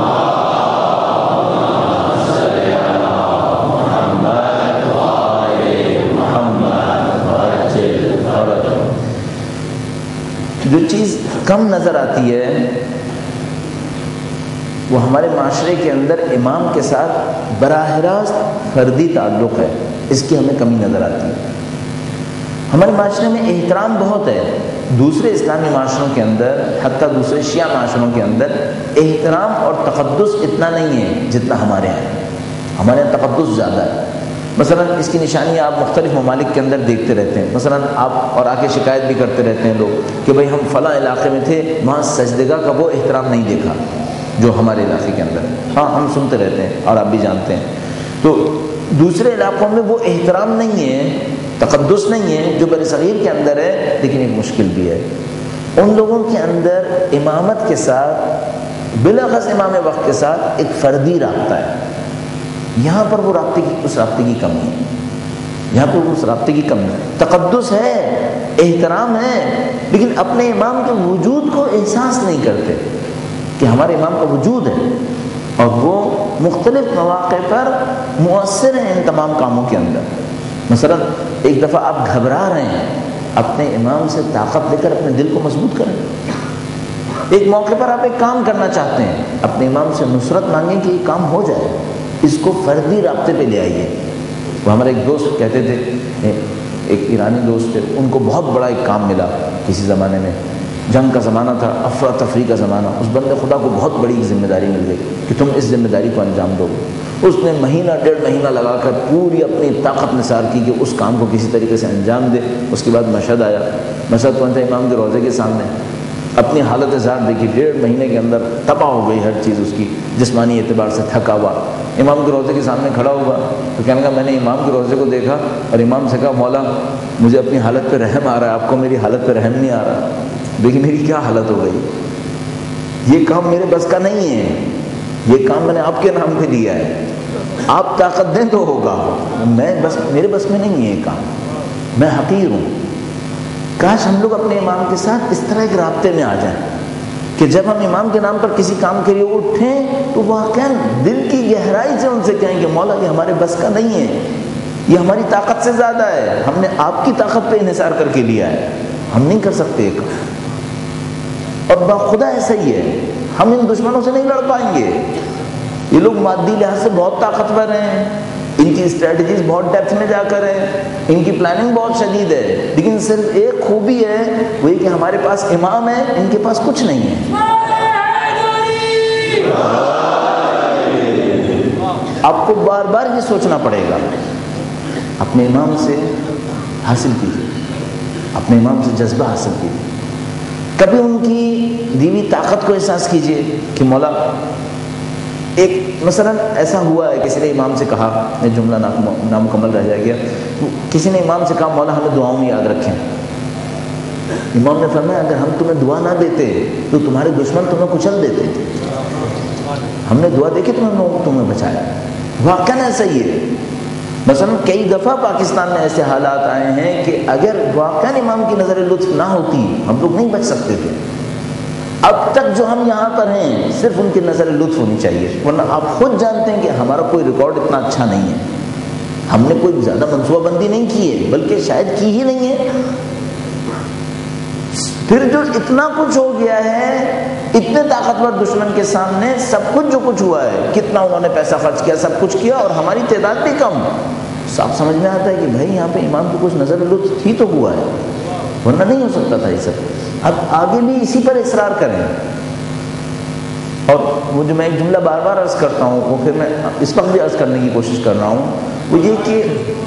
جو چیز کم نظر آتی ہے وہ ہمارے معاشرے کے اندر امام کے ساتھ براہ راست فردی تعلق ہے، اس کی ہمیں کمی نظر آتی ہے. ہمارے معاشرے میں احترام بہت ہے، دوسرے اسلامی معاشروں کے اندر، حتیٰ دوسرے شیعہ معاشروں کے اندر احترام اور تقدس اتنا نہیں ہے جتنا ہمارے یہاں. ہمارے یہاں تقدس زیادہ ہے. مثلا اس کی نشانیاں آپ مختلف ممالک کے اندر دیکھتے رہتے ہیں. مثلا آپ اور آ کے شکایت بھی کرتے رہتے ہیں لوگ کہ بھئی ہم فلاں علاقے میں تھے، وہاں سجدگاہ کا وہ احترام نہیں دیکھا جو ہمارے علاقے کے اندر. ہاں ہم سنتے رہتے ہیں اور آپ بھی جانتے ہیں. تو دوسرے علاقوں میں وہ احترام نہیں ہے، تقدس نہیں ہے جو بر صغیر کے اندر ہے، لیکن ایک مشکل بھی ہے. ان لوگوں کے اندر امامت کے ساتھ، بلاخص امام وقت کے ساتھ ایک فردی رابطہ ہے. یہاں پر وہ رابطے کی اس رابطے کی کمی ہے. یہاں پر اس رابطے کی کمی ہے. تقدس ہے، احترام ہے، لیکن اپنے امام کے وجود کو احساس نہیں کرتے کہ ہمارے امام کا وجود ہے اور وہ مختلف مواقع پر مؤثر ہیں ان تمام کاموں کے اندر. مثلا ایک دفعہ آپ گھبرا رہے ہیں، اپنے امام سے طاقت لے کر اپنے دل کو مضبوط کریں. ایک موقع پر آپ ایک کام کرنا چاہتے ہیں، اپنے امام سے نصرت مانگیں کہ یہ کام ہو جائے. اس کو فردی رابطے پہ لے آئیے. وہ ہمارے ایک دوست کہتے تھے، ایک ایرانی دوست تھے، ان کو بہت بڑا ایک کام ملا کسی زمانے میں، جنگ کا زمانہ تھا، افراتفری کا زمانہ. اس بندے خدا کو بہت بڑی ذمہ داری مل گئی کہ تم اس ذمہ داری کو انجام دو. اس نے مہینہ ڈیڑھ مہینہ لگا کر پوری اپنی طاقت نثار کی کہ اس کام کو کسی طریقے سے انجام دے. اس کے بعد مشہد آیا. مشہد کون تھا؟ امام کے روضے کے سامنے. اپنی حالت ذات دیکھی، ڈیڑھ مہینے کے اندر تباہ ہو گئی ہر چیز اس کی، جسمانی اعتبار سے تھکا ہوا. امام کے روضے کے سامنے کھڑا ہوا تو کہنے لگا میں نے امام کے روضے کو دیکھا اور امام سے کہا مولا مجھے اپنی حالت پہ رحم آ رہا ہے، آپ کو میری حالت پہ رحم نہیں آ رہا. دیکھیے میری کیا حالت ہو گئی. یہ کام میرے بس کا نہیں ہے، یہ کام میں نے آپ کے نام پہ لیا ہے. آپ طاقت دیں تو ہوگا، میں بس میرے بس میں نہیں ہے یہ کام، میں حقیر ہوں. کاش ہم لوگ اپنے امام کے ساتھ اس طرح ایک رابطے میں آ جائیں کہ جب ہم امام کے نام پر کسی کام کے لیے اٹھیں تو واقعاً دل کی گہرائی سے ان سے کہیں کہ مولا یہ ہمارے بس کا نہیں ہے، یہ ہماری طاقت سے زیادہ ہے، ہم نے آپ کی طاقت پہ انحصار کر کے لیا ہے، ہم نہیں کر سکتے ایک. اور باخدا ایسا ہی ہے، ہم ان دشمنوں سے نہیں لڑ پائیں گے. یہ لوگ مادی لحاظ سے بہت طاقتور ہیں، ان کی اسٹریٹجیز بہت ڈیپتھ میں جا کر ہیں، ان کی پلاننگ بہت شدید ہے، لیکن صرف ایک خوبی ہے وہ یہ کہ ہمارے پاس امام ہے، ان کے پاس کچھ نہیں ہے. آپ کو بار بار یہ سوچنا پڑے گا اپنے امام سے حاصل کیجیے، اپنے امام سے جذبہ حاصل کیجیے، کبھی ان کی دیوی طاقت کو احساس کیجیے کہ مولا ایک مثلا ایسا ہوا ہے کسی نے امام سے کہا، میں جملہ نامکمل رہ جائے گا، کسی نے امام سے کہا مولا ہمیں دعاؤں میں یاد رکھیں، امام نے فرمایا اگر ہم تمہیں دعا نہ دیتے تو تمہارے دشمن تمہیں کچل دیتے تھے، ہم نے دعا دے کے تمہیں تمہیں بچایا، واقعاً ایسا ہی ہے۔ مثلا کئی دفعہ پاکستان میں ایسے حالات آئے ہیں کہ اگر واقعاً امام کی نظر لطف نہ ہوتی ہم لوگ نہیں بچ سکتے تھے۔ اب تک جو ہم یہاں پر ہیں صرف ان کی نظر لطف ہونی چاہیے، ورنہ آپ خود جانتے ہیں کہ ہمارا کوئی ریکارڈ اتنا اچھا نہیں ہے، ہم نے کوئی زیادہ منصوبہ بندی نہیں کی ہے، بلکہ شاید کی ہی نہیں ہے۔ پھر جو اتنا کچھ ہو گیا ہے، اتنے طاقتور دشمن کے سامنے سب کچھ جو کچھ ہوا ہے، کتنا انہوں نے پیسہ خرچ کیا، سب کچھ کیا، اور ہماری تعداد بھی کم، صاف سمجھ میں آتا ہے کہ بھائی یہاں پہ امام کی کچھ نظر لطف ہی تو ہوا ہے، ورنہ نہیں ہو سکتا تھا یہ سب۔ اب آگے بھی اسی پر اصرار کریں، اور وہ جو میں ایک جملہ بار بار عرض کرتا ہوں، وہ پھر میں اس وقت بھی عرض کرنے کی کوشش کر رہا ہوں، وہ یہ کہ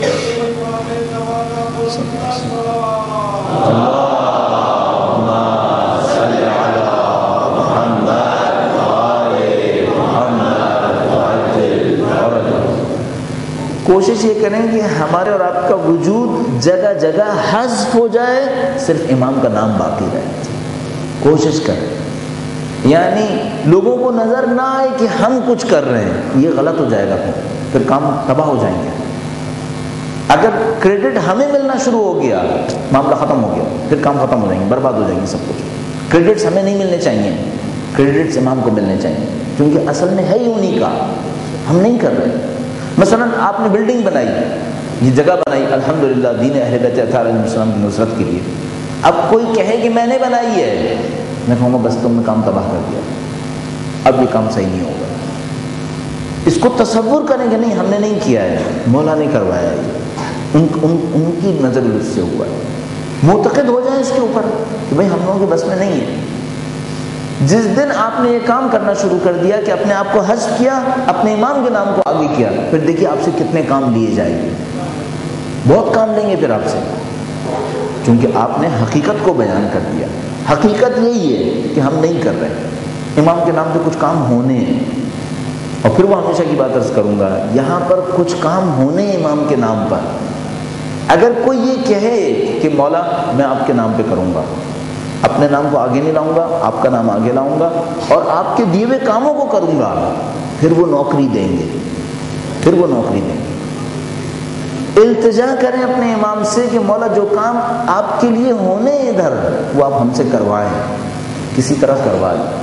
کوشش یہ کریں کہ ہمارے اور آپ کا وجود جگہ جگہ حذف ہو جائے، صرف امام کا نام باقی رہے، کوشش کریں، یعنی لوگوں کو نظر نہ آئے کہ ہم کچھ کر رہے ہیں، یہ غلط ہو جائے گا، پھر کام تباہ ہو جائیں گے۔ اگر کریڈٹ ہمیں ملنا شروع ہو گیا معاملہ ختم ہو گیا، پھر کام ختم ہو جائیں گے، برباد ہو جائیں گے سب کچھ۔ کریڈٹس ہمیں نہیں ملنے چاہیے، کریڈٹس امام کو ملنے چاہیے، کیونکہ اصل میں ہے ہی انہی کا، ہم نہیں کر رہے۔ مثلا آپ نے بلڈنگ بنائی، یہ جگہ بنائی، الحمدللہ دین اہل بیت اطہار علیہ السلام کی نصرت کے لیے، اب کوئی کہے کہ میں نے بنائی ہے، میں کہوں گا بس تم نے کام تباہ کر دیا، اب یہ کام صحیح نہیں ہوگا۔ اس کو تصور کریں کہ نہیں ہم نے نہیں کیا ہے، مولا نے کروایا ہے، ان, ان, ان کی نظر لطف سے ہوا ہے، معتقد ہو جائیں اس کے اوپر کہ بھائی ہم لوگوں کے بس میں نہیں ہے۔ جس دن آپ نے یہ کام کرنا شروع کر دیا کہ اپنے آپ کو حذف کیا، اپنے امام کے نام کو آگے کیا، پھر دیکھیے آپ سے کتنے کام لیے جائیں گے، بہت کام لیں گے پھر آپ سے، کیونکہ آپ نے حقیقت کو بیان کر دیا۔ حقیقت یہی ہے کہ ہم نہیں کر رہے، امام کے نام پہ کچھ کام ہونے ہیں، اور پھر وہ ہمیشہ کی بات عرض کروں گا، یہاں پر کچھ کام ہونے ہیں امام کے نام پر۔ اگر کوئی یہ کہے کہ مولا میں آپ کے نام پہ کروں گا، اپنے نام کو آگے نہیں لاؤں گا، آپ کا نام آگے لاؤں گا اور آپ کے دیے ہوئے کاموں کو کروں گا، پھر وہ نوکری دیں گے، پھر وہ نوکری دیں گے۔ التجا کریں اپنے امام سے کہ مولا جو کام آپ کے لیے ہونے ادھر وہ آپ ہم سے کروائیں، کسی طرح کروا دیں۔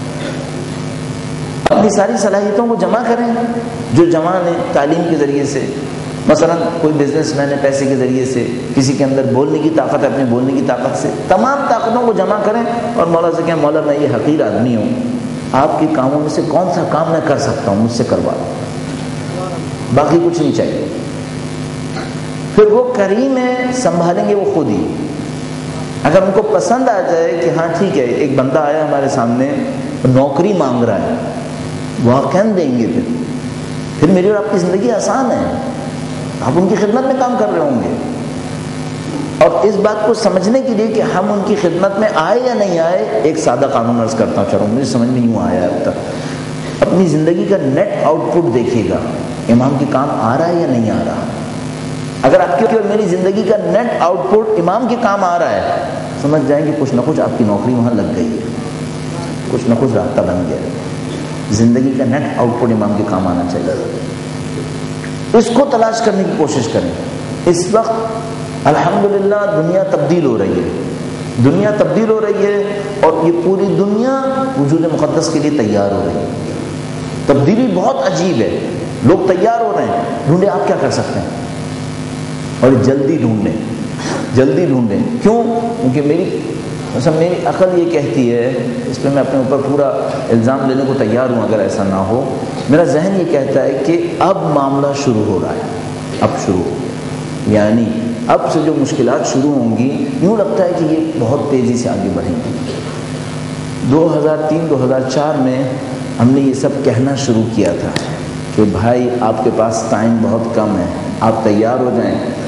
اپنی ساری صلاحیتوں کو جمع کریں جو جمع ہیں تعلیم کے ذریعے سے، مثلا کوئی بزنس مین ہے پیسے کے ذریعے سے، کسی کے اندر بولنے کی طاقت ہے اپنے بولنے کی طاقت سے، تمام طاقتوں کو جمع کریں اور مولا سے کہیں مولا میں یہ حقیر آدمی ہوں، آپ کے کاموں میں سے کون سا کام میں کر سکتا ہوں، مجھ سے کروا دیں، باقی کچھ نہیں چاہیے۔ پھر وہ کریم ہے، سنبھالیں گے وہ خود ہی۔ اگر ان کو پسند آ جائے کہ ہاں ٹھیک ہے ایک بندہ آیا ہمارے سامنے نوکری مانگ رہا ہے، واقعاً دیں گے، پھر پھر میری اور آپ کی زندگی آسان ہے، آپ ان کی خدمت میں کام کر رہے ہوں گے۔ اور اس بات کو سمجھنے کے لیے کہ ہم ان کی خدمت میں آئے یا نہیں آئے، ایک سادہ قانون عرض کرتا ہوں، چلو مجھے سمجھ میں یوں آیا اب تک، اپنی زندگی کا نیٹ آؤٹ پٹ دیکھیے گا، امام کے کام آ رہا ہے یا نہیں آ رہا۔ اگر آپ کی اور میری زندگی کا نیٹ آؤٹ پٹ امام کے کام آ رہا ہے، سمجھ جائیں کہ کچھ نہ کچھ آپ کی نوکری وہاں لگ گئی ہے، کچھ نہ کچھ رابطہ بن گیا ہے۔ زندگی کا نیٹ آؤٹ پٹ امام کے کام آنا چاہیے، اس کو تلاش کرنے کی کوشش کریں۔ اس وقت الحمدللہ دنیا تبدیل ہو رہی ہے، دنیا تبدیل ہو رہی ہے اور یہ پوری دنیا وجود مقدس کے لیے تیار ہو رہی ہے۔ تبدیلی بہت عجیب ہے، لوگ تیار ہو رہے ہیں، ڈھونڈیں آپ کیا کر سکتے ہیں، اور جلدی ڈھونڈیں، جلدی ڈھونڈیں۔ کیوں؟ کیونکہ میری مثلا میری عقل یہ کہتی ہے، اس پہ میں اپنے اوپر پورا الزام لینے کو تیار ہوں اگر ایسا نہ ہو، میرا ذہن یہ کہتا ہے کہ اب معاملہ شروع ہو رہا ہے، اب شروع ہو گیا، یعنی اب سے جو مشکلات شروع ہوں گی، یوں لگتا ہے کہ یہ بہت تیزی سے آگے بڑھیں گی۔ دو ہزار تین دو ہزار چار میں ہم نے یہ سب کہنا شروع کیا تھا کہ بھائی آپ کے پاس ٹائم بہت کم ہے، آپ تیار ہو جائیں،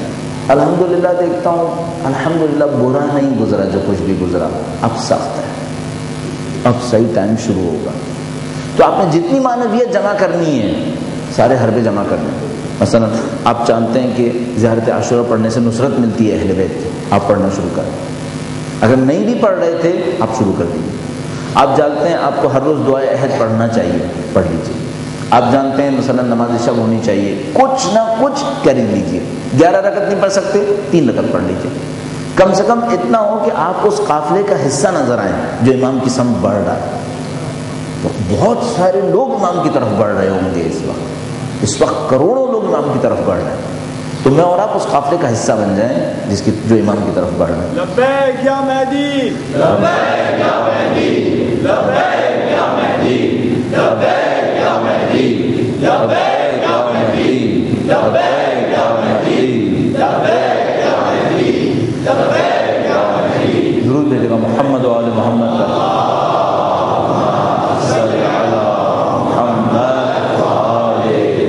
الحمدللہ دیکھتا ہوں الحمدللہ برا نہیں گزرا جو کچھ بھی گزرا، اب سخت ہے، اب صحیح ٹائم شروع ہوگا۔ تو آپ نے جتنی معنویت جمع کرنی ہے سارے حربے جمع کرنے ہیں۔ مثلا آپ جانتے ہیں کہ زیارت عاشورہ پڑھنے سے نصرت ملتی ہے اہل بیت کی، آپ پڑھنا شروع کریں۔ اگر نہیں بھی پڑھ رہے تھے آپ شروع کر دیجیے۔ آپ جانتے ہیں آپ کو ہر روز دعائے عہد پڑھنا چاہیے، پڑھ لیجیے۔ آپ جانتے ہیں مثلا نماز شب ہونی چاہیے، کچھ نہ کچھ کر لیجیے۔ گیارہ رکعت نہیں پڑھ سکتے تین رکعت پڑھ لیجیے، کم سے کم اتنا ہو کہ آپ اس قافلے کا حصہ نظر آئیں جو امام کی سمت بڑھ رہا ہے۔ تو بہت سارے لوگ امام کی طرف بڑھ رہے ہوں گے اس وقت، اس وقت کروڑوں لوگ امام کی طرف بڑھ رہے ہیں، تو میں اور آپ اس قافلے کا حصہ بن جائیں جس کی جو امام کی طرف بڑھ رہے ہیں۔ لبیک یا مہدی، لبیک یا مہدی، لبیک یا مہدی، لبیک یا مہدی، لبیک یا مہدی، لبیک یا مہدی، لبیک یا مہدی، لبیک یا مہدی۔ درود بھیجے گا محمد و آل محمد کا۔ صلی علی محمد و آل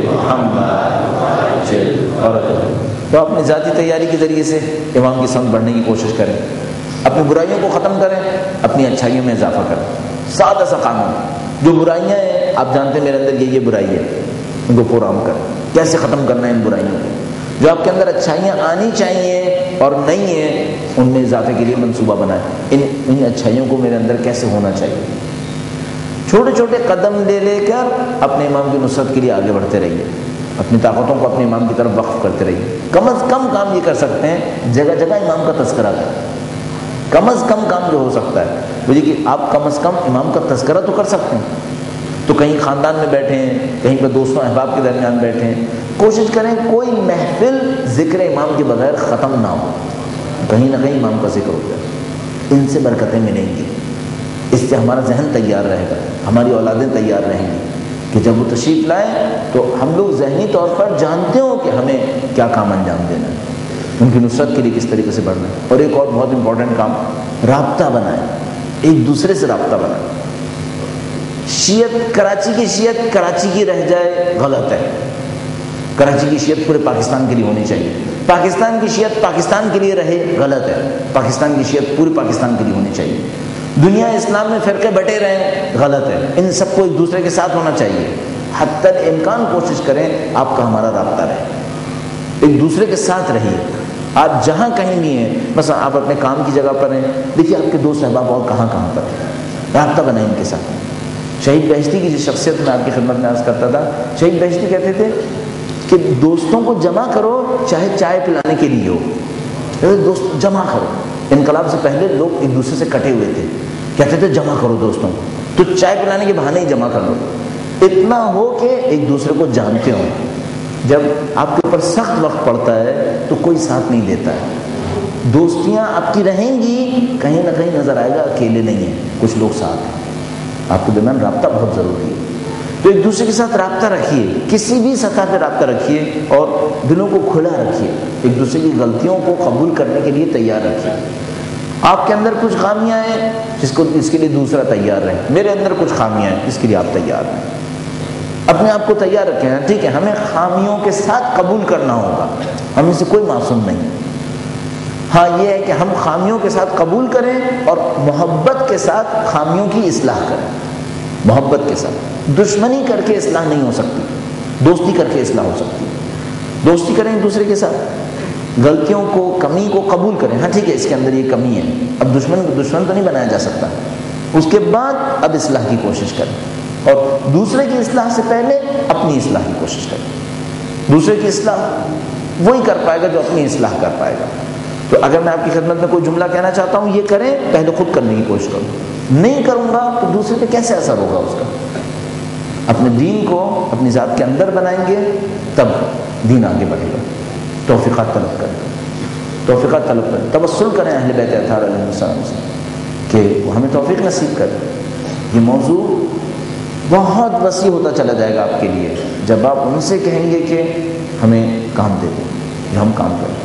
محمد۔ تو اپنی ذاتی تیاری کے ذریعے سے امام کی سمت بڑھنے کی کوشش کریں، اپنی برائیوں کو ختم کریں، اپنی اچھائیوں میں اضافہ کریں۔ سادہ سا قانون، جو برائیاں ہیں آپ جانتے ہیں میرے اندر یہ یہ برائی ہے، ان کو پورا ہم کریں۔ کیسے ختم کرنا ہے ان برائیوں کو؟ جو آپ کے اندر اچھائیاں آنی چاہیے اور نہیں ہیں ان میں اضافے کے لیے منصوبہ بنائیں۔ ان ان اچھائیوں کو میرے اندر کیسے ہونا چاہیے؟ چھوٹے چھوٹے قدم لے لے کر اپنے امام کی نصرت کے لیے آگے بڑھتے رہیے، اپنی طاقتوں کو اپنے امام کی طرف وقف کرتے رہیے۔ کم از کم کام یہ کر سکتے ہیں جگہ جگہ امام کا تذکرہ کریں، کم از کم کام جو ہو سکتا ہے مجھے کہ آپ کم از کم امام کا تذکرہ تو کر سکتے ہیں۔ تو کہیں خاندان میں بیٹھے ہیں، کہیں پہ دوستوں احباب کے درمیان بیٹھے ہیں، کوشش کریں کوئی محفل ذکر امام کے بغیر ختم نہ ہو، کہیں نہ کہیں امام کا ذکر ہو جائے۔ ان سے برکتیں ملیں گی، اس سے ہمارا ذہن تیار رہے گا، ہماری اولادیں تیار رہیں گی کہ جب وہ تشریف لائیں تو ہم لوگ ذہنی طور پر جانتے ہوں کہ ہمیں کیا کام انجام دینا ہے، ان کی نصرت کے لیے کس طریقے سے بڑھنا ہے۔ اور ایک اور بہت امپورٹنٹ کام، رابطہ بنائیں، ایک دوسرے سے رابطہ بنائیں۔ شیعت کراچی کی شیعت کراچی کی رہ جائے غلط ہے، کراچی کی شیعت پورے پاکستان کے لیے ہونی چاہیے، پاکستان کی شیعت پاکستان کے لیے رہے غلط ہے، پاکستان کی شیعت پورے پاکستان کے لیے ہونی چاہیے۔ دنیا اسلام میں فرقے بٹے رہیں غلط ہے، ان سب کو ایک دوسرے کے ساتھ ہونا چاہیے۔ حتی الامکان کوشش کریں آپ کا ہمارا رابطہ رہے، ایک دوسرے کے ساتھ رہیے۔ آپ جہاں کہیں بھی ہیں، مثلا آپ اپنے کام کی جگہ پر ہیں، دیکھیے آپ کے دوست احباب اور کہاں کہاں پر ہیں، رابطہ بنائیں ان کے ساتھ۔ شہید بہشتی کی جس شخصیت میں آپ کی خدمت میں عرض کرتا تھا، شہید بہشتی کہتے تھے کہ دوستوں کو جمع کرو چاہے چائے پلانے کے لیے ہو، دوست جمع کرو۔ انقلاب سے پہلے لوگ ایک دوسرے سے کٹے ہوئے تھے، کہتے تھے جمع کرو دوستوں کو، تو چائے پلانے کے بہانے ہی جمع کر لو، اتنا ہو کہ ایک دوسرے کو جانتے ہوں۔ جب آپ کے اوپر سخت وقت پڑتا ہے تو کوئی ساتھ نہیں دیتا ہے، دوستیاں آپ کی رہیں گی، کہیں نہ کہیں نظر آئے گا اکیلے نہیں ہیں، کچھ لوگ ساتھ ہیں۔ آپ کے درمیان رابطہ بہت ضروری ہے، تو ایک دوسرے کے ساتھ رابطہ رکھیے، کسی بھی سطح پہ رابطہ رکھیے اور دلوں کو کھلا رکھیے، ایک دوسرے کی غلطیوں کو قبول کرنے کے لیے تیار رکھیے۔ آپ کے اندر کچھ خامیاں ہیں جس کو اس کے لیے دوسرا تیار رہے، میرے اندر کچھ خامیاں ہیں اس کے لیے آپ تیار رہیں، اپنے آپ کو تیار رکھیں۔ ٹھیک ہے، ہمیں خامیوں کے ساتھ قبول کرنا ہوگا، ہم سے کوئی معصوم نہیں۔ ہاں یہ ہے کہ ہم خامیوں کے ساتھ قبول کریں اور محبت کے ساتھ خامیوں کی اصلاح کریں، محبت کے ساتھ۔ دشمنی کر کے اصلاح نہیں ہو سکتی، دوستی کر کے اصلاح ہو سکتی ہے۔ دوستی کریں ایک دوسرے کے ساتھ، غلطیوں کو کمی کو قبول کریں، ہاں ٹھیک ہے اس کے اندر یہ کمی ہے، اب دشمن دشمن تو نہیں بنایا جا سکتا، اس کے بعد اب اصلاح کی کوشش کریں، اور دوسرے کی اصلاح سے پہلے اپنی اصلاح کی کوشش کریں۔ دوسرے کی اصلاح وہی کر پائے گا جو اپنی اصلاح کر پائے گا۔ تو اگر میں آپ کی خدمت میں کوئی جملہ کہنا چاہتا ہوں، یہ کریں، پہلے خود کرنے کی کوشش کروں، نہیں کروں گا تو دوسرے پہ کیسے اثر ہوگا اس کا؟ اپنے دین کو اپنی ذات کے اندر بنائیں گے تب دین آگے بڑھے گا۔ توفیقات طلب کریں، توفیقات طلب کریں، توسل کریں اہل بیت اطہار علیہ السلام سے کہ وہ ہمیں توفیق نصیب کرے۔ یہ موضوع بہت وسیع ہوتا چلا جائے گا آپ کے لیے جب آپ ان سے کہیں گے کہ ہمیں کام دے دیں، جو ہم کام کریں۔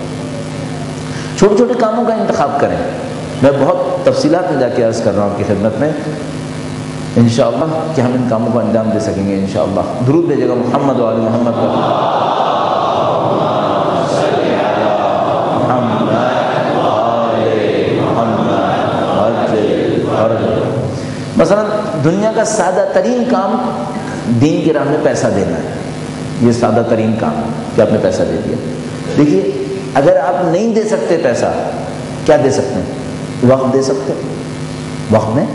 چھوٹے چھوٹے کاموں کا انتخاب کریں، میں بہت تفصیلات میں جا کے عرض کر رہا ہوں آپ کی خدمت میں انشاءاللہ کہ ہم ان کاموں کو انجام دے سکیں گے انشاءاللہ۔ درود بھیجے گا محمد و آل محمد پر۔ مثلا دنیا کا سادہ ترین کام دین کی راہ میں پیسہ دینا ہے، یہ سادہ ترین کام ہے کہ آپ نے پیسہ دے دیا. دیکھیے اگر آپ نہیں دے سکتے پیسہ، کیا دے سکتے ہیں؟ وقت دے سکتے ہیں. وقت میں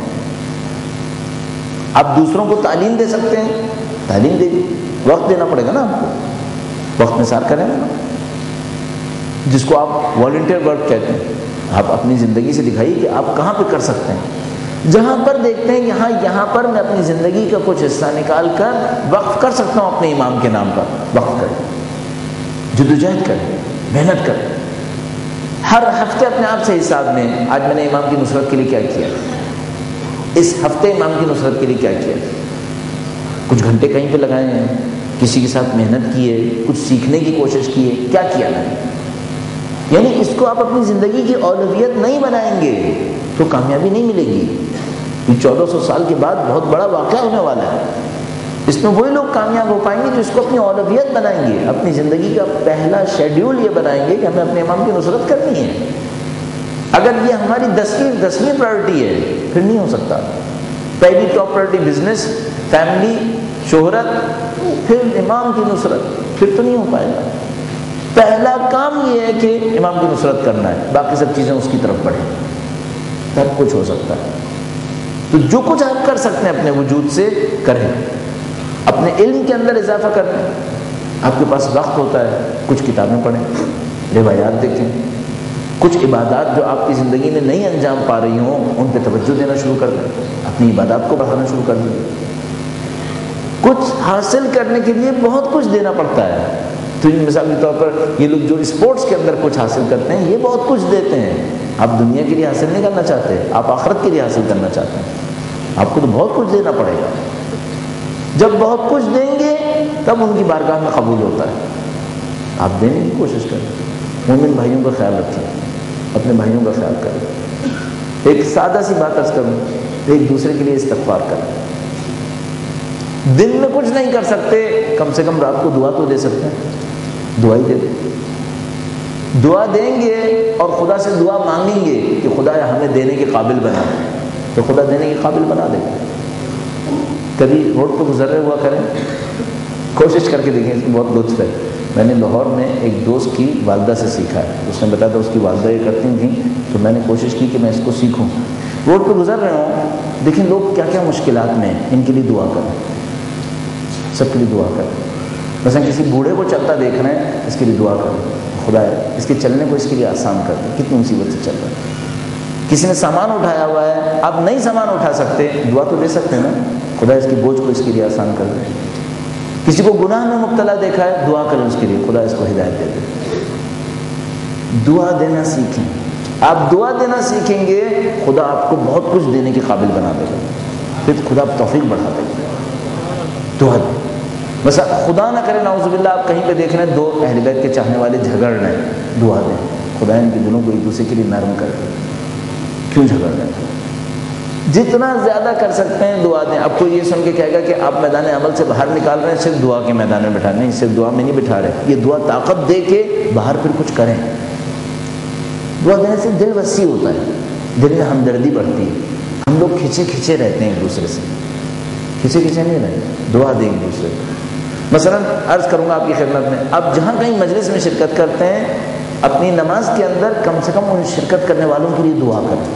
آپ دوسروں کو تعلیم دے سکتے ہیں، تعلیم دے دی. وقت دینا پڑے گا نا آپ کو، وقت میں سار کریں گے نا. جس کو آپ والنٹیئر ورک کہتے ہیں، آپ اپنی زندگی سے دکھائیے کہ آپ کہاں پہ کر سکتے ہیں. جہاں پر دیکھتے ہیں کہ ہاں یہاں پر میں اپنی زندگی کا کچھ حصہ نکال کر وقف کر سکتا ہوں اپنے امام کے نام پر، وقف کریں، جدوجہد کریں، محنت کریں. ہر ہفتے اپنے آپ سے حساب میں آج میں نے امام کی نصرت کے لیے کیا کیا، اس ہفتے امام کی نصرت کے لیے کیا کیا. کچھ گھنٹے کہیں پہ لگائے ہیں، کسی کے ساتھ محنت کی ہے، کچھ سیکھنے کی کوشش کی ہے، کیا کیا ہے. یعنی اس کو آپ اپنی زندگی کی اولویت نہیں بنائیں گے تو کامیابی نہیں ملے گی. یہ چودہ سو سال کے بعد بہت بڑا واقعہ ہونے والا ہے. اس میں وہی لوگ کامیاب ہو پائیں گے جو اس کو اپنی اولویت بنائیں گے، اپنی زندگی کا پہلا شیڈیول یہ بنائیں گے کہ ہمیں اپنے امام کی نصرت کرنی ہے. اگر یہ ہماری دسویں دسویں پرائرٹی ہے پھر نہیں ہو سکتا. پہلی ٹاپ پرائرٹی بزنس، فیملی، شہرت، پھر امام کی نصرت، پھر تو نہیں ہو پائے گا. پہلا کام یہ ہے کہ امام کی نصرت کرنا ہے، باقی سب چیزیں اس کی طرف بڑھیں، سب کچھ ہو سکتا ہے. تو جو کچھ آپ کر سکتے ہیں اپنے وجود سے کریں. اپنے علم کے اندر اضافہ کریں. آپ کے پاس وقت ہوتا ہے، کچھ کتابیں پڑھیں، روایات دیکھیں. کچھ عبادات جو آپ کی زندگی میں نہیں انجام پا رہی ہوں ان پہ توجہ دینا شروع کر دیں، اپنی عبادات کو بڑھانا شروع کر دیں. کچھ حاصل کرنے کے لیے بہت کچھ دینا پڑتا ہے. تو مثال کے طور پر یہ لوگ جو اسپورٹس کے اندر کچھ حاصل کرتے ہیں یہ بہت کچھ دیتے ہیں. آپ دنیا کے لیے حاصل نہیں کرنا چاہتے، آپ آخرت کے لیے حاصل کرنا چاہتے ہیں. آپ کو تو بہت کچھ دینا پڑے گا. جب بہت کچھ دیں گے تب ان کی بارگاہ میں قبول ہوتا ہے. آپ دینے کی کوشش کریں. مومن بھائیوں کا خیال رکھیں، اپنے بھائیوں کا خیال کریں. ایک سادہ سی بات عرض کروں، ایک دوسرے کے لیے استغفار کریں. دن میں کچھ نہیں کر سکتے، کم سے کم رات کو دعا تو دے سکتے ہیں. دعا ہی دے دیں. دعا دیں گے اور خدا سے دعا مانگیں گے کہ خدا ہمیں دینے کے قابل بنا دے، تو خدا دینے کے قابل بنا دے گا. کبھی روڈ پہ گزر رہے ہوا کریں، کوشش کر کے دیکھیں، اس میں بہت لطف ہے. میں نے لاہور میں ایک دوست کی والدہ سے سیکھا ہے. اس نے بتایا تھا اس کی والدہ یہ کرتی تھیں، تو میں نے کوشش کی کہ میں اس کو سیکھوں. روڈ پہ گزر رہے ہوں، دیکھیں لوگ کیا کیا مشکلات میں ہیں، ان کے لیے دعا کریں، سب کے لیے دعا کریں. مثلا کسی بوڑھے کو چلتا دیکھ رہے ہیں، اس کے لیے دعا کریں، خدا اس کے چلنے کو اس کے لیے آسان کر دیں، کتنی مصیبت سے چل رہا ہے. کسی نے سامان اٹھایا ہوا ہے، آپ نہیں سامان اٹھا سکتے، دعا تو دے سکتے ہیں نا، خدا اس کے بوجھ کو اس کے لیے آسان کر دے. کسی کو گناہ میں مبتلا دیکھا ہے، دعا کریں اس کے لیے، خدا اس کو ہدایت دے دے. دعا دینا سیکھیں. آپ دعا دینا سیکھیں گے، خدا آپ کو بہت کچھ دینے کے قابل بنا دے گا. پھر خدا توفیق بڑھا دے گا. دعا دیں. بس خدا نہ کرے نعوذ باللہ آپ کہیں پہ دیکھ رہے ہیں دو اہل بیت کے چاہنے والے جھگڑ رہے ہیں، دعا دیں خدا ان کے دلوں کو ایک دوسرے کے لیے نرم کر دے. کیوں جھگڑ رہے ہیں؟ جتنا زیادہ کر سکتے ہیں دعا دیں. اب کوئی یہ سن کے کہے گا کہ آپ میدان عمل سے باہر نکال رہے ہیں، صرف دعا کے میدان میں بٹھا. نہیں، صرف دعا میں نہیں بٹھا رہے، یہ دعا طاقت دے کے باہر پھر کچھ کریں. دعا دینے سے دل وسیع ہوتا ہے، دل میں ہمدردی بڑھتی ہے. ہم لوگ کھچے کھچے رہتے ہیں ایک دوسرے سے، کھچے کھچے نہیں رہتے. دعا دیں ایک دوسرے کو. مثلا عرض کروں گا آپ کی خدمت میں، اب جہاں کہیں مجلس میں شرکت کرتے ہیں، اپنی نماز کے اندر کم سے کم ان شرکت کرنے والوں کے لیے دعا کریں.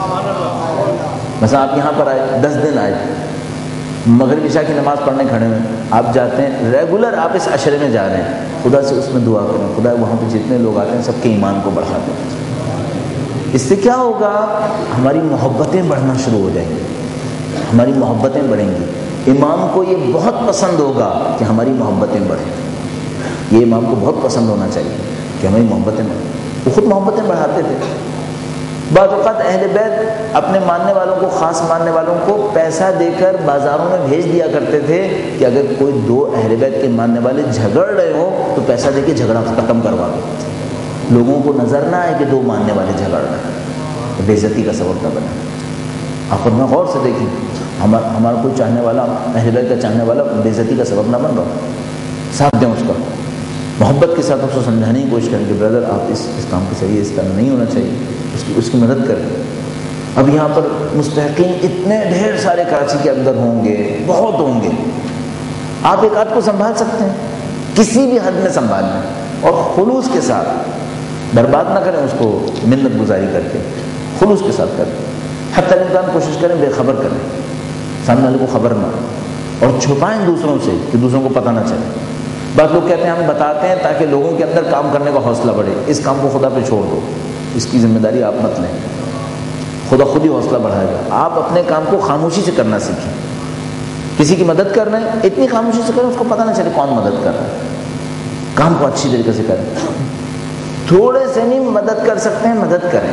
مثلا آپ یہاں پر آئے، دس دن آئے، مغرب عشاء کی نماز پڑھنے کھڑے ہوئے، آپ جاتے ہیں ریگولر، آپ اس عشرے میں جا رہے ہیں، خدا سے اس میں دعا کریں، خدا وہاں پہ جتنے لوگ آتے ہیں سب کے ایمان کو بڑھا دیں. اس سے کیا ہوگا؟ ہماری محبتیں بڑھنا شروع ہو جائیں گی، ہماری محبتیں بڑھیں گی. امام کو یہ بہت پسند ہوگا کہ ہماری محبتیں بڑھیں. یہ امام کو بہت پسند ہونا چاہیے کہ ہماری محبتیں بڑھیں. وہ خود محبتیں بڑھاتے تھے. بعض اوقات اہل بیت اپنے ماننے والوں کو، خاص ماننے والوں کو پیسہ دے کر بازاروں میں بھیج دیا کرتے تھے کہ اگر کوئی دو اہل بیت کے ماننے والے جھگڑ رہے ہوں تو پیسہ دے کے جھگڑا ختم کروا دو، لوگوں کو نظر نہ آئے کہ دو ماننے والے جھگڑ رہے ہیں، بے عزتی کا سبب نہ بنے. آپ خود میں غور سے دیکھیں، ہمارا ہمارا کوئی چاہنے والا، اہل بیت کا چاہنے والا بے عزتی کا سبب نہ بن رہا، ساتھ دیں اس کا، محبت کے ساتھ اس کو سمجھانے کی کوشش کریں کہ بردر آپ اس اس کام کے صحیح، اس طرح نہیں ہونا چاہیے، اس کی اس کی مدد کریں. اب یہاں پر مستحقین اتنے ڈھیر سارے کراچی کے اندر ہوں گے، بہت ہوں گے، آپ ایک آدھ کو سنبھال سکتے ہیں، کسی بھی حد میں سنبھال لیں اور خلوص کے ساتھ، برباد نہ کریں اس کو منت گزاری کر کے، خلوص کے ساتھ کریں، حتی الامکان کوشش کریں بے خبر کریں، سامنے والے کو خبر نہ ہو، اور چھپائیں دوسروں سے کہ دوسروں کو پتہ نہ چلے۔ بعض لوگ کہتے ہیں ہم بتاتے ہیں تاکہ لوگوں کے اندر کام کرنے کا حوصلہ بڑھے، اس کام کو خدا پہ چھوڑ دو، اس کی ذمہ داری آپ مت لیں، خدا خود ہی حوصلہ بڑھائے گا۔ آپ اپنے کام کو خاموشی سے کرنا سیکھیں، کسی کی مدد کر رہے ہیں اتنی خاموشی سے کریں اس کو پتہ نہ چلے کون مدد کر رہا ہے، کام کو اچھی طریقے سے کریں، تھوڑے سے نہیں مدد کر سکتے ہیں مدد کریں۔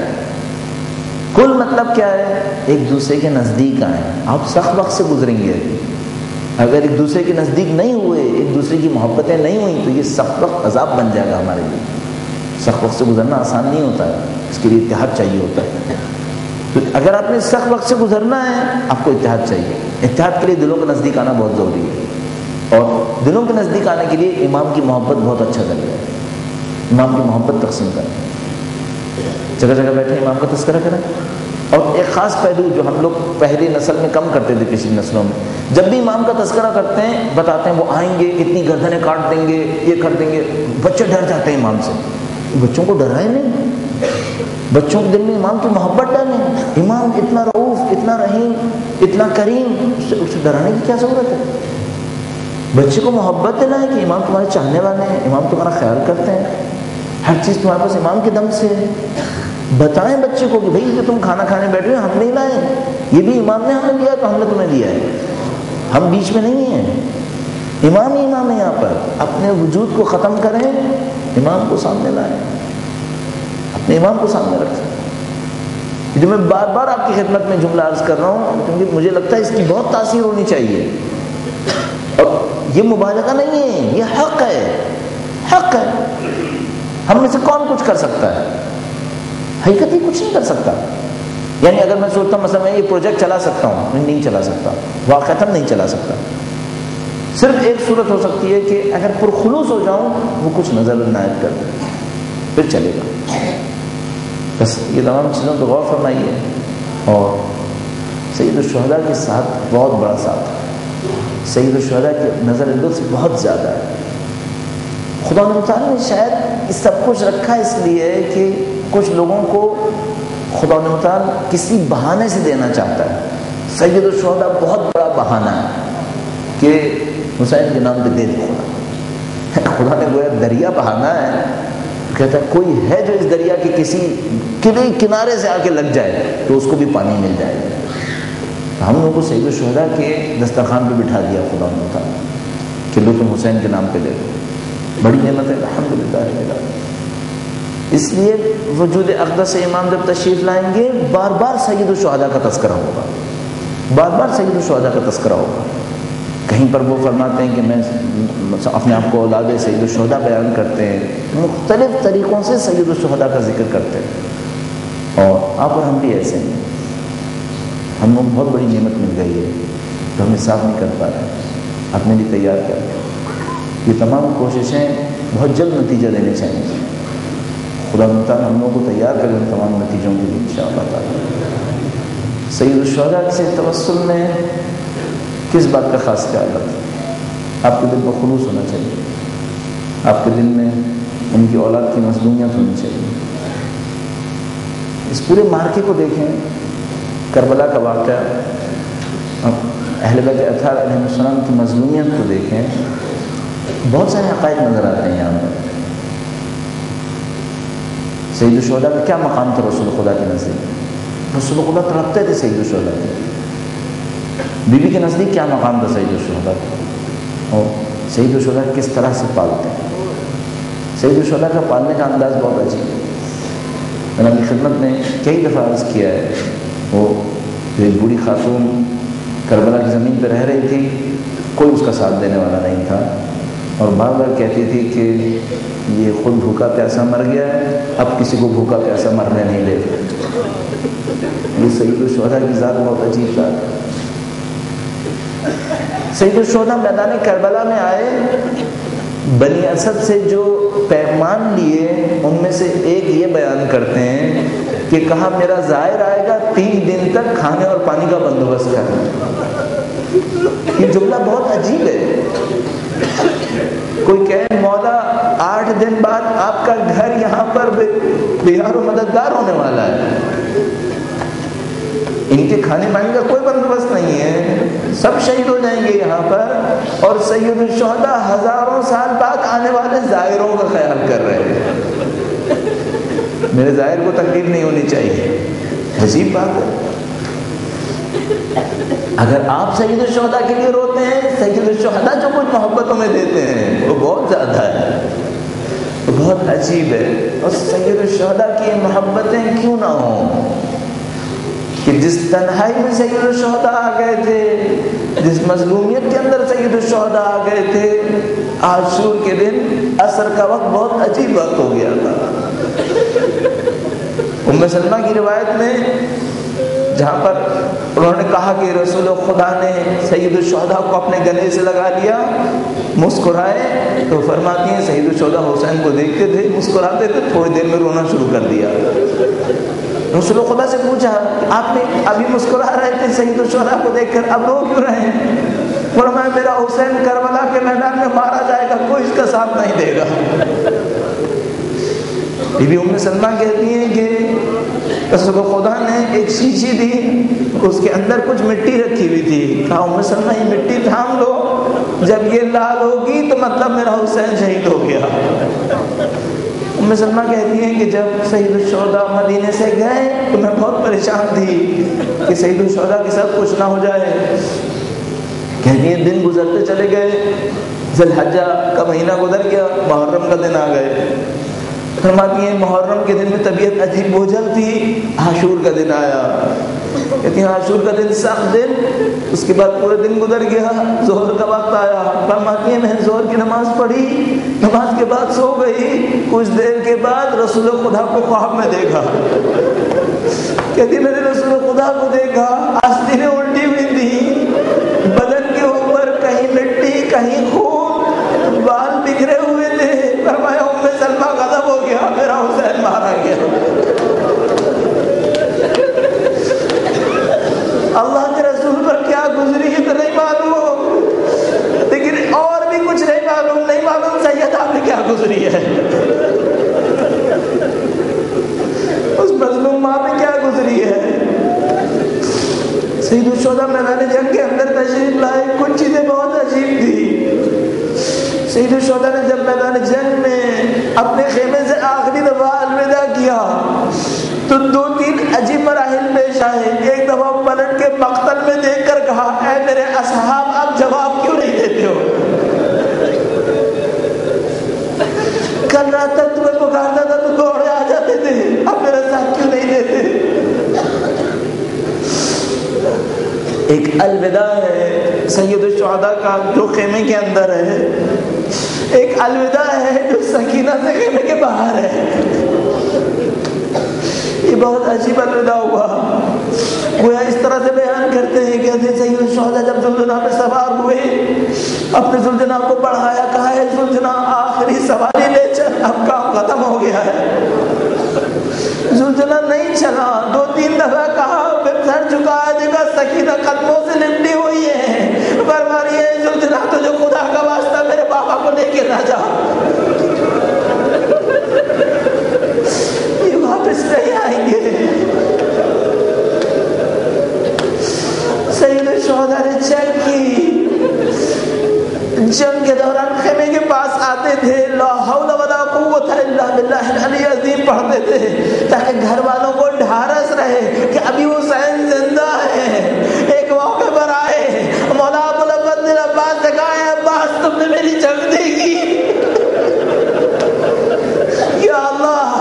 کل مطلب کیا ہے؟ ایک دوسرے کے نزدیک آئیں۔ آپ سخت وقت سے گزریں گے، اگر ایک دوسرے کے نزدیک نہیں ہوئے، ایک دوسرے کی محبتیں نہیں ہوئیں تو یہ سخت وقت عذاب بن جائے گا ہمارے لیے۔ سخت وقت سے گزرنا آسان نہیں ہوتا ہے، اس کے لیے اتحاد چاہیے ہوتا ہے۔ تو اگر آپ نے سخت وقت سے گزرنا ہے آپ کو اتحاد چاہیے، اتحاد کے لیے دلوں کے نزدیک آنا بہت ضروری ہے، اور دلوں کے نزدیک آنے کے لیے امام کی محبت بہت اچھا ذریعہ ہے۔ امام کی محبت تقسیم کریں، جگہ جگہ بیٹھے امام کا تذکرہ کریں۔ اور ایک خاص پہلو جو ہم لوگ پہلی نسل میں کم کرتے تھے، پچھلی نسلوں میں جب بھی امام کا تذکرہ کرتے ہیں بتاتے ہیں وہ آئیں گے، اتنی گردنیں کاٹ دیں گے، یہ کر دیں گے، بچے ڈر جاتے ہیں امام سے۔ بچوں کو ڈرائے نہیں، بچوں کے دل میں امام کی محبت ڈالیں۔ امام اتنا رؤوف، اتنا رحیم، اتنا کریم، اس سے اسے ڈرانے کی کیا ضرورت ہے؟ بچے کو محبت دلائیں کہ امام تمہارے چاہنے والے ہیں، امام تمہارا خیال کرتے ہیں، ہر چیز تمہارے پاس امام کے دم سے ہے۔ بتائیں بچے کو کہ بھائی جو تم کھانا کھانے بیٹھے ہو ہم نہیں لائے، یہ بھی امام نے ہمیں دیا تو ہم نے تمہیں دیا ہے، ہم بیچ میں نہیں ہیں، امام ہی امام ہے۔ یہاں پر اپنے وجود کو ختم کریں، امام کو سامنے لائیں، اپنے امام کو سامنے رکھیں۔ جو میں بار بار آپ کی خدمت میں جملہ عرض کر رہا ہوں کیونکہ مجھے لگتا ہے اس کی بہت تاثیر ہونی چاہیے، اور یہ مبالغہ نہیں ہے، یہ حق ہے، حق ہے۔ ہم میں سے کون کچھ کر سکتا ہے؟ حقیقت ہی کچھ نہیں کر سکتا۔ یعنی اگر میں سوچتا ہوں مثلا میں یہ پروجیکٹ چلا سکتا ہوں، میں نہیں چلا سکتا، واقعتاً نہیں چلا سکتا۔ صرف ایک صورت ہو سکتی ہے کہ اگر پرخلوص ہو جاؤں، وہ کچھ نظر عنایت کر دیں، پھر چلے گا۔ بس یہ تمام چیزوں پہ غور فرمائیے، اور سید الشہداء کے ساتھ بہت بڑا ساتھ ہے، سید الشہداء کی نظر لطف بہت زیادہ ہے۔ خدا تعالیٰ نے شاید یہ سب کچھ رکھا اس لیے کہ کچھ لوگوں کو خدا تعالیٰ کسی بہانے سے دینا چاہتا ہے۔ سید الشہداء بہت بڑا بہانہ ہے کہ حسین کے نام پہ دے دے خدا خدا نے گویا دریا بہانا ہے، کہتا ہے کوئی ہے جو اس دریا کے کسی کبھی کنارے سے آ کے لگ جائے تو اس کو بھی پانی مل جائے گا۔ ہم لوگوں کو سید الشہداء کے دسترخوان پہ بٹھا دیا خدا تعالیٰ کہ لو تم حسین کے نام پہ لے لو، بڑی نعمت ہے الحمدللہ۔ اس لیے وجود اقدس امام جب تشریف لائیں گے بار بار سید الشہداء کا تذکرہ ہوگا، بار بار سید الشہداء کا تذکرہ ہوگا۔ کہیں پر وہ فرماتے ہیں کہ میں اپنے آپ کو اولاد سید الشہداء بیان کرتے ہیں، مختلف طریقوں سے سید الشہداء کا ذکر کرتے ہیں، اور آپ اور ہم بھی ایسے ہیں۔ ہم لوگ بہت بڑی نعمت مل گئی ہے تو ہم حساب نہیں کر پا رہے، اپنے لیے تیار کر رہے ہیں۔ یہ تمام کوششیں بہت جلد نتیجہ دینے چاہیے۔ خدا تعالیٰ ہم لوگوں کو تیار کریں ان تمام نتیجوں کے لیے انشاءاللہ تعالیٰ۔ سید الشہداء سے توسل میں کس بات کا خاص خیال رکھیں؟ آپ کے دل میں خلوص ہونا چاہیے، آپ کے دل میں ان کی اولاد کی مظلومیت ہونی چاہیے۔ اس پورے مارکے کو دیکھیں، کربلا کا واقعہ، اہل بیت اطہار علیہ السلام کی مظلومیت کو دیکھیں، بہت سارے حقائق نظر آتے ہیں یہاں پر۔ سید الشہداء کا کیا مقام تھا رسول خدا کے نزدیک؟ رسول خدا تڑپتے تھے سید الشہداء کے۔ بی بی کے نزدیک کیا مقام تھا سید الشہداء کا، اور سید الشہداء کس طرح سے پالتے ہیں؟ سید الشہداء کا پالنے کا انداز بہت عجیب ہے۔ میں نے اپنی خدمت میں کئی دفعہ عرض کیا ہے، وہ جو ایک بوڑھی خاتون کربلا کی زمین پہ رہ رہی تھی، کوئی اس کا ساتھ دینے والا نہیں تھا، اور بار بار کہتی تھی کہ یہ خود بھوکا پیاسا مر گیا ہے، اب کسی کو بھوکا پیاسا مرنے نہیں دے۔ یہ سید الشہداء کی ذات بہت عجیب ذات ہے۔ سید الشہداء میدان کربلا میں آئے، بنی اسد سے جو پیغام لیے ان میں سے ایک یہ بیان کرتے ہیں کہ کہا میرا زائر آئے گا تین دن تک کھانے اور پانی کا بندوبست کرنا۔ یہ جملہ بہت عجیب ہے۔ کوئی کہے مولا آٹھ دن بعد آپ کا گھر یہاں پر بیار و مددگار ہونے والا ہے، ان کے کھانے پانی کا کوئی بندوبست نہیں ہے، سب شہید ہو جائیں گے یہاں پر، اور سید الشہداء ہزاروں سال بعد آنے والے زائروں کا خیال کر رہے ہیں۔ میرے زائر کو تکلیف نہیں ہونی چاہیے۔ عجیب بات ہے۔ اگر آپ سید الشہداء کے لیے روتے ہیں، سید الشہداء جو کچھ محبتوں میں دیتے ہیں وہ بہت زیادہ ہے، وہ بہت عجیب ہے۔ اور سید الشہداء کی محبتیں کیوں نہ ہوں کہ جس تنہائی میں سید الشہداء آ گئے تھے، جس مظلومیت کے اندر سید الشہداء آ گئے تھے، عاشور کے دن عصر کا وقت بہت عجیب وقت ہو گیا تھا۔ ام سلمہ کی روایت میں جہاں پر انہوں نے کہا کہ رسول خدا نے سید الشہداء کو اپنے گلے سے لگا لیا، مسکرائے، تو فرماتی ہیں سید الشہداء حسین کو دیکھتے تھے، مسکراتے تھے، تھوڑی دیر میں رونا شروع کر دیا۔ رسول خدا سے پوچھا آپ نے ابھی مسکرا رہے تھے سید الشہداء کو دیکھ کر، اب رو کیوں رہے ہیں؟ فرمایا میرا حسین کربلا کے میدان میں مارا جائے گا، کوئی اس کا ساتھ نہیں دے گا۔ بی بی ام سلمہ کہتی ہیں کہ رسول خدا نے ایک شیشی دی، اس کے اندر کچھ مٹی رکھی ہوئی تھی، کہا ام سلمہ یہ مٹی تھام لو، جب یہ لال ہوگی تو مطلب میرا حسین شہید ہو گیا۔ ام سلمہ کہتی ہیں کہ جب سید الشہداء مدینے سے گئے تو میں بہت پریشان تھی کہ سید الشہداء کے ساتھ کچھ نہ ہو جائے۔ کہتی ہیں دن گزرتے چلے گئے، ذی الحجہ کا مہینہ گزر گیا، محرم کا دن آ گئے۔ فرماتی ہیں محرم کے دن میں طبیعت عجیب بوجھل تھی، عاشور کا دن آیا۔ کہتی ہیں عاشور کا دن سخت دن، اس کے بعد پورے دن گزر گیا، ظہر کا وقت آیا۔ فرماتی ہیں میں نے ظہر کی نماز پڑھی، نماز کے بعد سو گئی، کچھ دیر کے بعد رسول خدا کو خواب میں دیکھا۔ کہتی میں نے رسول خدا کو دیکھا، آستینیں الٹی ہوئی تھی، بدن کے اوپر کہیں مٹی کہیں خون، بال بکھرے ہوئے تھے۔ فرمایا ام سلمہ غضب ہو گیا، میرا حسین مارا گیا۔ اللہ کے رسول پر کیا گزری ہے تو نہیں معلوم، لیکن اور بھی کچھ نہیں معلوم، نہیں معلوم سیدہ پہ کیا گزری ہے، اس مظلوم ماں پہ کیا گزری ہے۔ سید الشہداء میدان جنگ کے اندر تشریف لائے، کچھ چیزیں بہت عجیب تھی۔ سید الشہداء نے جب میدان جنگ میں اپنے خیمے سے آخری دفعہ الوداع کیا تو دو تین عجیب مراحل پیش آئے۔ ایک دفعہ پلٹ کے مقتل میں دیکھ کر کہا اے میرے اصحاب آپ جواب کیوں نہیں دیتے ہو؟ کل رات تک تمہیں پکارتا تھا تو دوڑے آ جاتے تھے، اب میرے ساتھ کیوں نہیں دیتے؟ ایک الوداع ہے سید الشہداء کا جو خیمے کے اندر ہے، ایک الوداع ہے جو سکینہ سے خیمے کے باہر ہے۔ یہ بہت عجیب الوداع ہوا۔ گویا اس طرح سے بیان کرتے ہیں کہ سید الشہداء جب ذوالجناح پہ سوار ہوئے، اپنے ذوالجناح کو بڑھایا، کہا ہے ذوالجناح آخری سواری لے چل، اب کام ختم ہو گیا ہے۔ ذوالجناح نہیں چلا، دو تین دفعہ کہا، پھر سر جھکایا، دیکھا سکینہ قدموں سے لپٹی ہوئی ہے۔ فرما رہی ہے ذوالجناح تو جو خدا کا واسطہ میرے بابا کو لے کے نہ جا، یہ واپس نہیں آئیں گے۔ سید الشہداء نے چیک کی، جنگ کے دوران خیمے کے پاس آتے تھے، لا حول ولا قوت الا باللہ العلی العظیم پڑھتے تھے تاکہ گھر والوں کو ڈھارس رہے کہ ابھی حسین زندہ ہے۔ ایک موقع پر آئے، مولا ابو الفضل نے عباس سے کہا ہے عباس تم نے میری جنگ دیکھی؟ یا اللہ،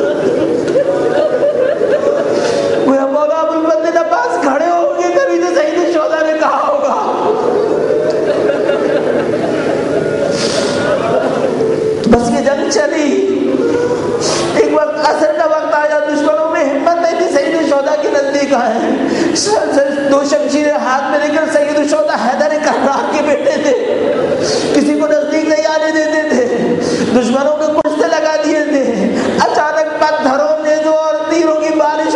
وہ مولا ابو الفضل عباس کھڑے ہو گئے، کبھی تو سید الشہداء نے کہا ہوگا۔ بس یہ جنگ چلی، ایک وقت عصر کا وقت آیا، دشمنوں میں ہمت نہیں تھی سید الشہداء کے نزدیک آئے، دو شمشیریں ہاتھ میں لے کر سید الشہداء حیدر کرار کے بیٹے تھے، کسی کو نزدیک نہیں آنے دیتے تھے، دشمنوں کے کشتے لگا دیے تھے۔ اچانک پتھروں، نیزوں اور تیروں کی بارش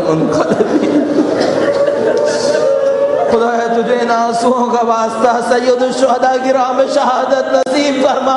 منقلبین۔ خدا ہے تجھے ان آنسوؤں کا واسطہ سید الشہداء کی راہ میں شہادت نصیب فرما،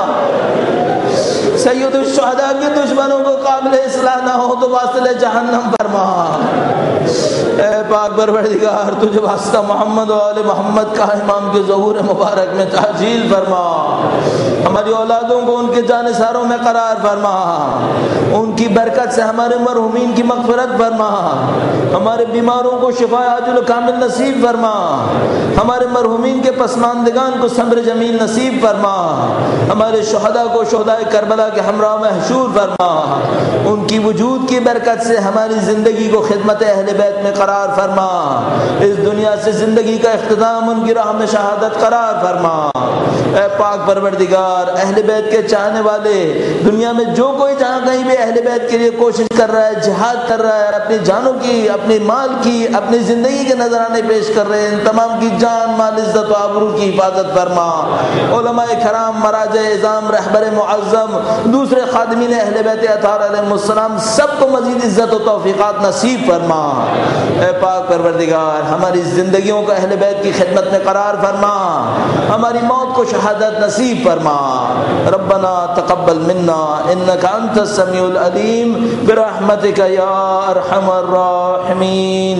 سید الشہداء کے دشمنوں کو قابل اصلاح نہ ہو تو واصل جہنم فرما۔ اے پاک پروردگار تجھے واسطہ محمد و آل محمد کا امام کے ظہور مبارک میں تعجیل فرما، ہماری اولادوں کو ان کے جانثاروں میں قرار فرما، ان کی برکت سے ہمارے مرحومین کی مغفرت فرما، ہمارے بیماروں کو شفا عاجل و کامل نصیب فرما، ہمارے مرحومین کے پسماندگان کو صبر جمیل نصیب فرما، ہمارے شہداء کو شہداء کربلا کے ہمراہ محشور فرما، ان کی وجود کی برکت سے ہماری زندگی کو خدمت اہل بیت میں قرار فرما، اس دنیا سے زندگی کا اختتام ان کی راہ میں شہادت قرار فرما۔ اے پاک پروردگار اہل بیت کے چاہنے والے دنیا میں جو کوئی جہاں کہیں بھی اہل بیت کے لیے کوشش کر رہا ہے، جہاد کر رہا ہے، اپنی جانوں کی، اپنے مال کی، اپنی زندگی کے نذرانے پیش کر رہے ہیں، ان تمام کی جان مال عزت و آبرو کی حفاظت فرما۔ علماء کرام، مراجع اعظام، رہبر معظم، دوسرے خادمین اہل بیت اطہار علیہ السلام سب کو مزید عزت و توفیقات نصیب فرما۔ اے پاک پروردگار ہماری زندگیوں کو اہل بیت کی خدمت میں قرار فرما، ہماری موت کو شہادت نصیب فرما۔ ربنا تقبل منا انك انت السميع العليم برحمتك يا ارحم الراحمين۔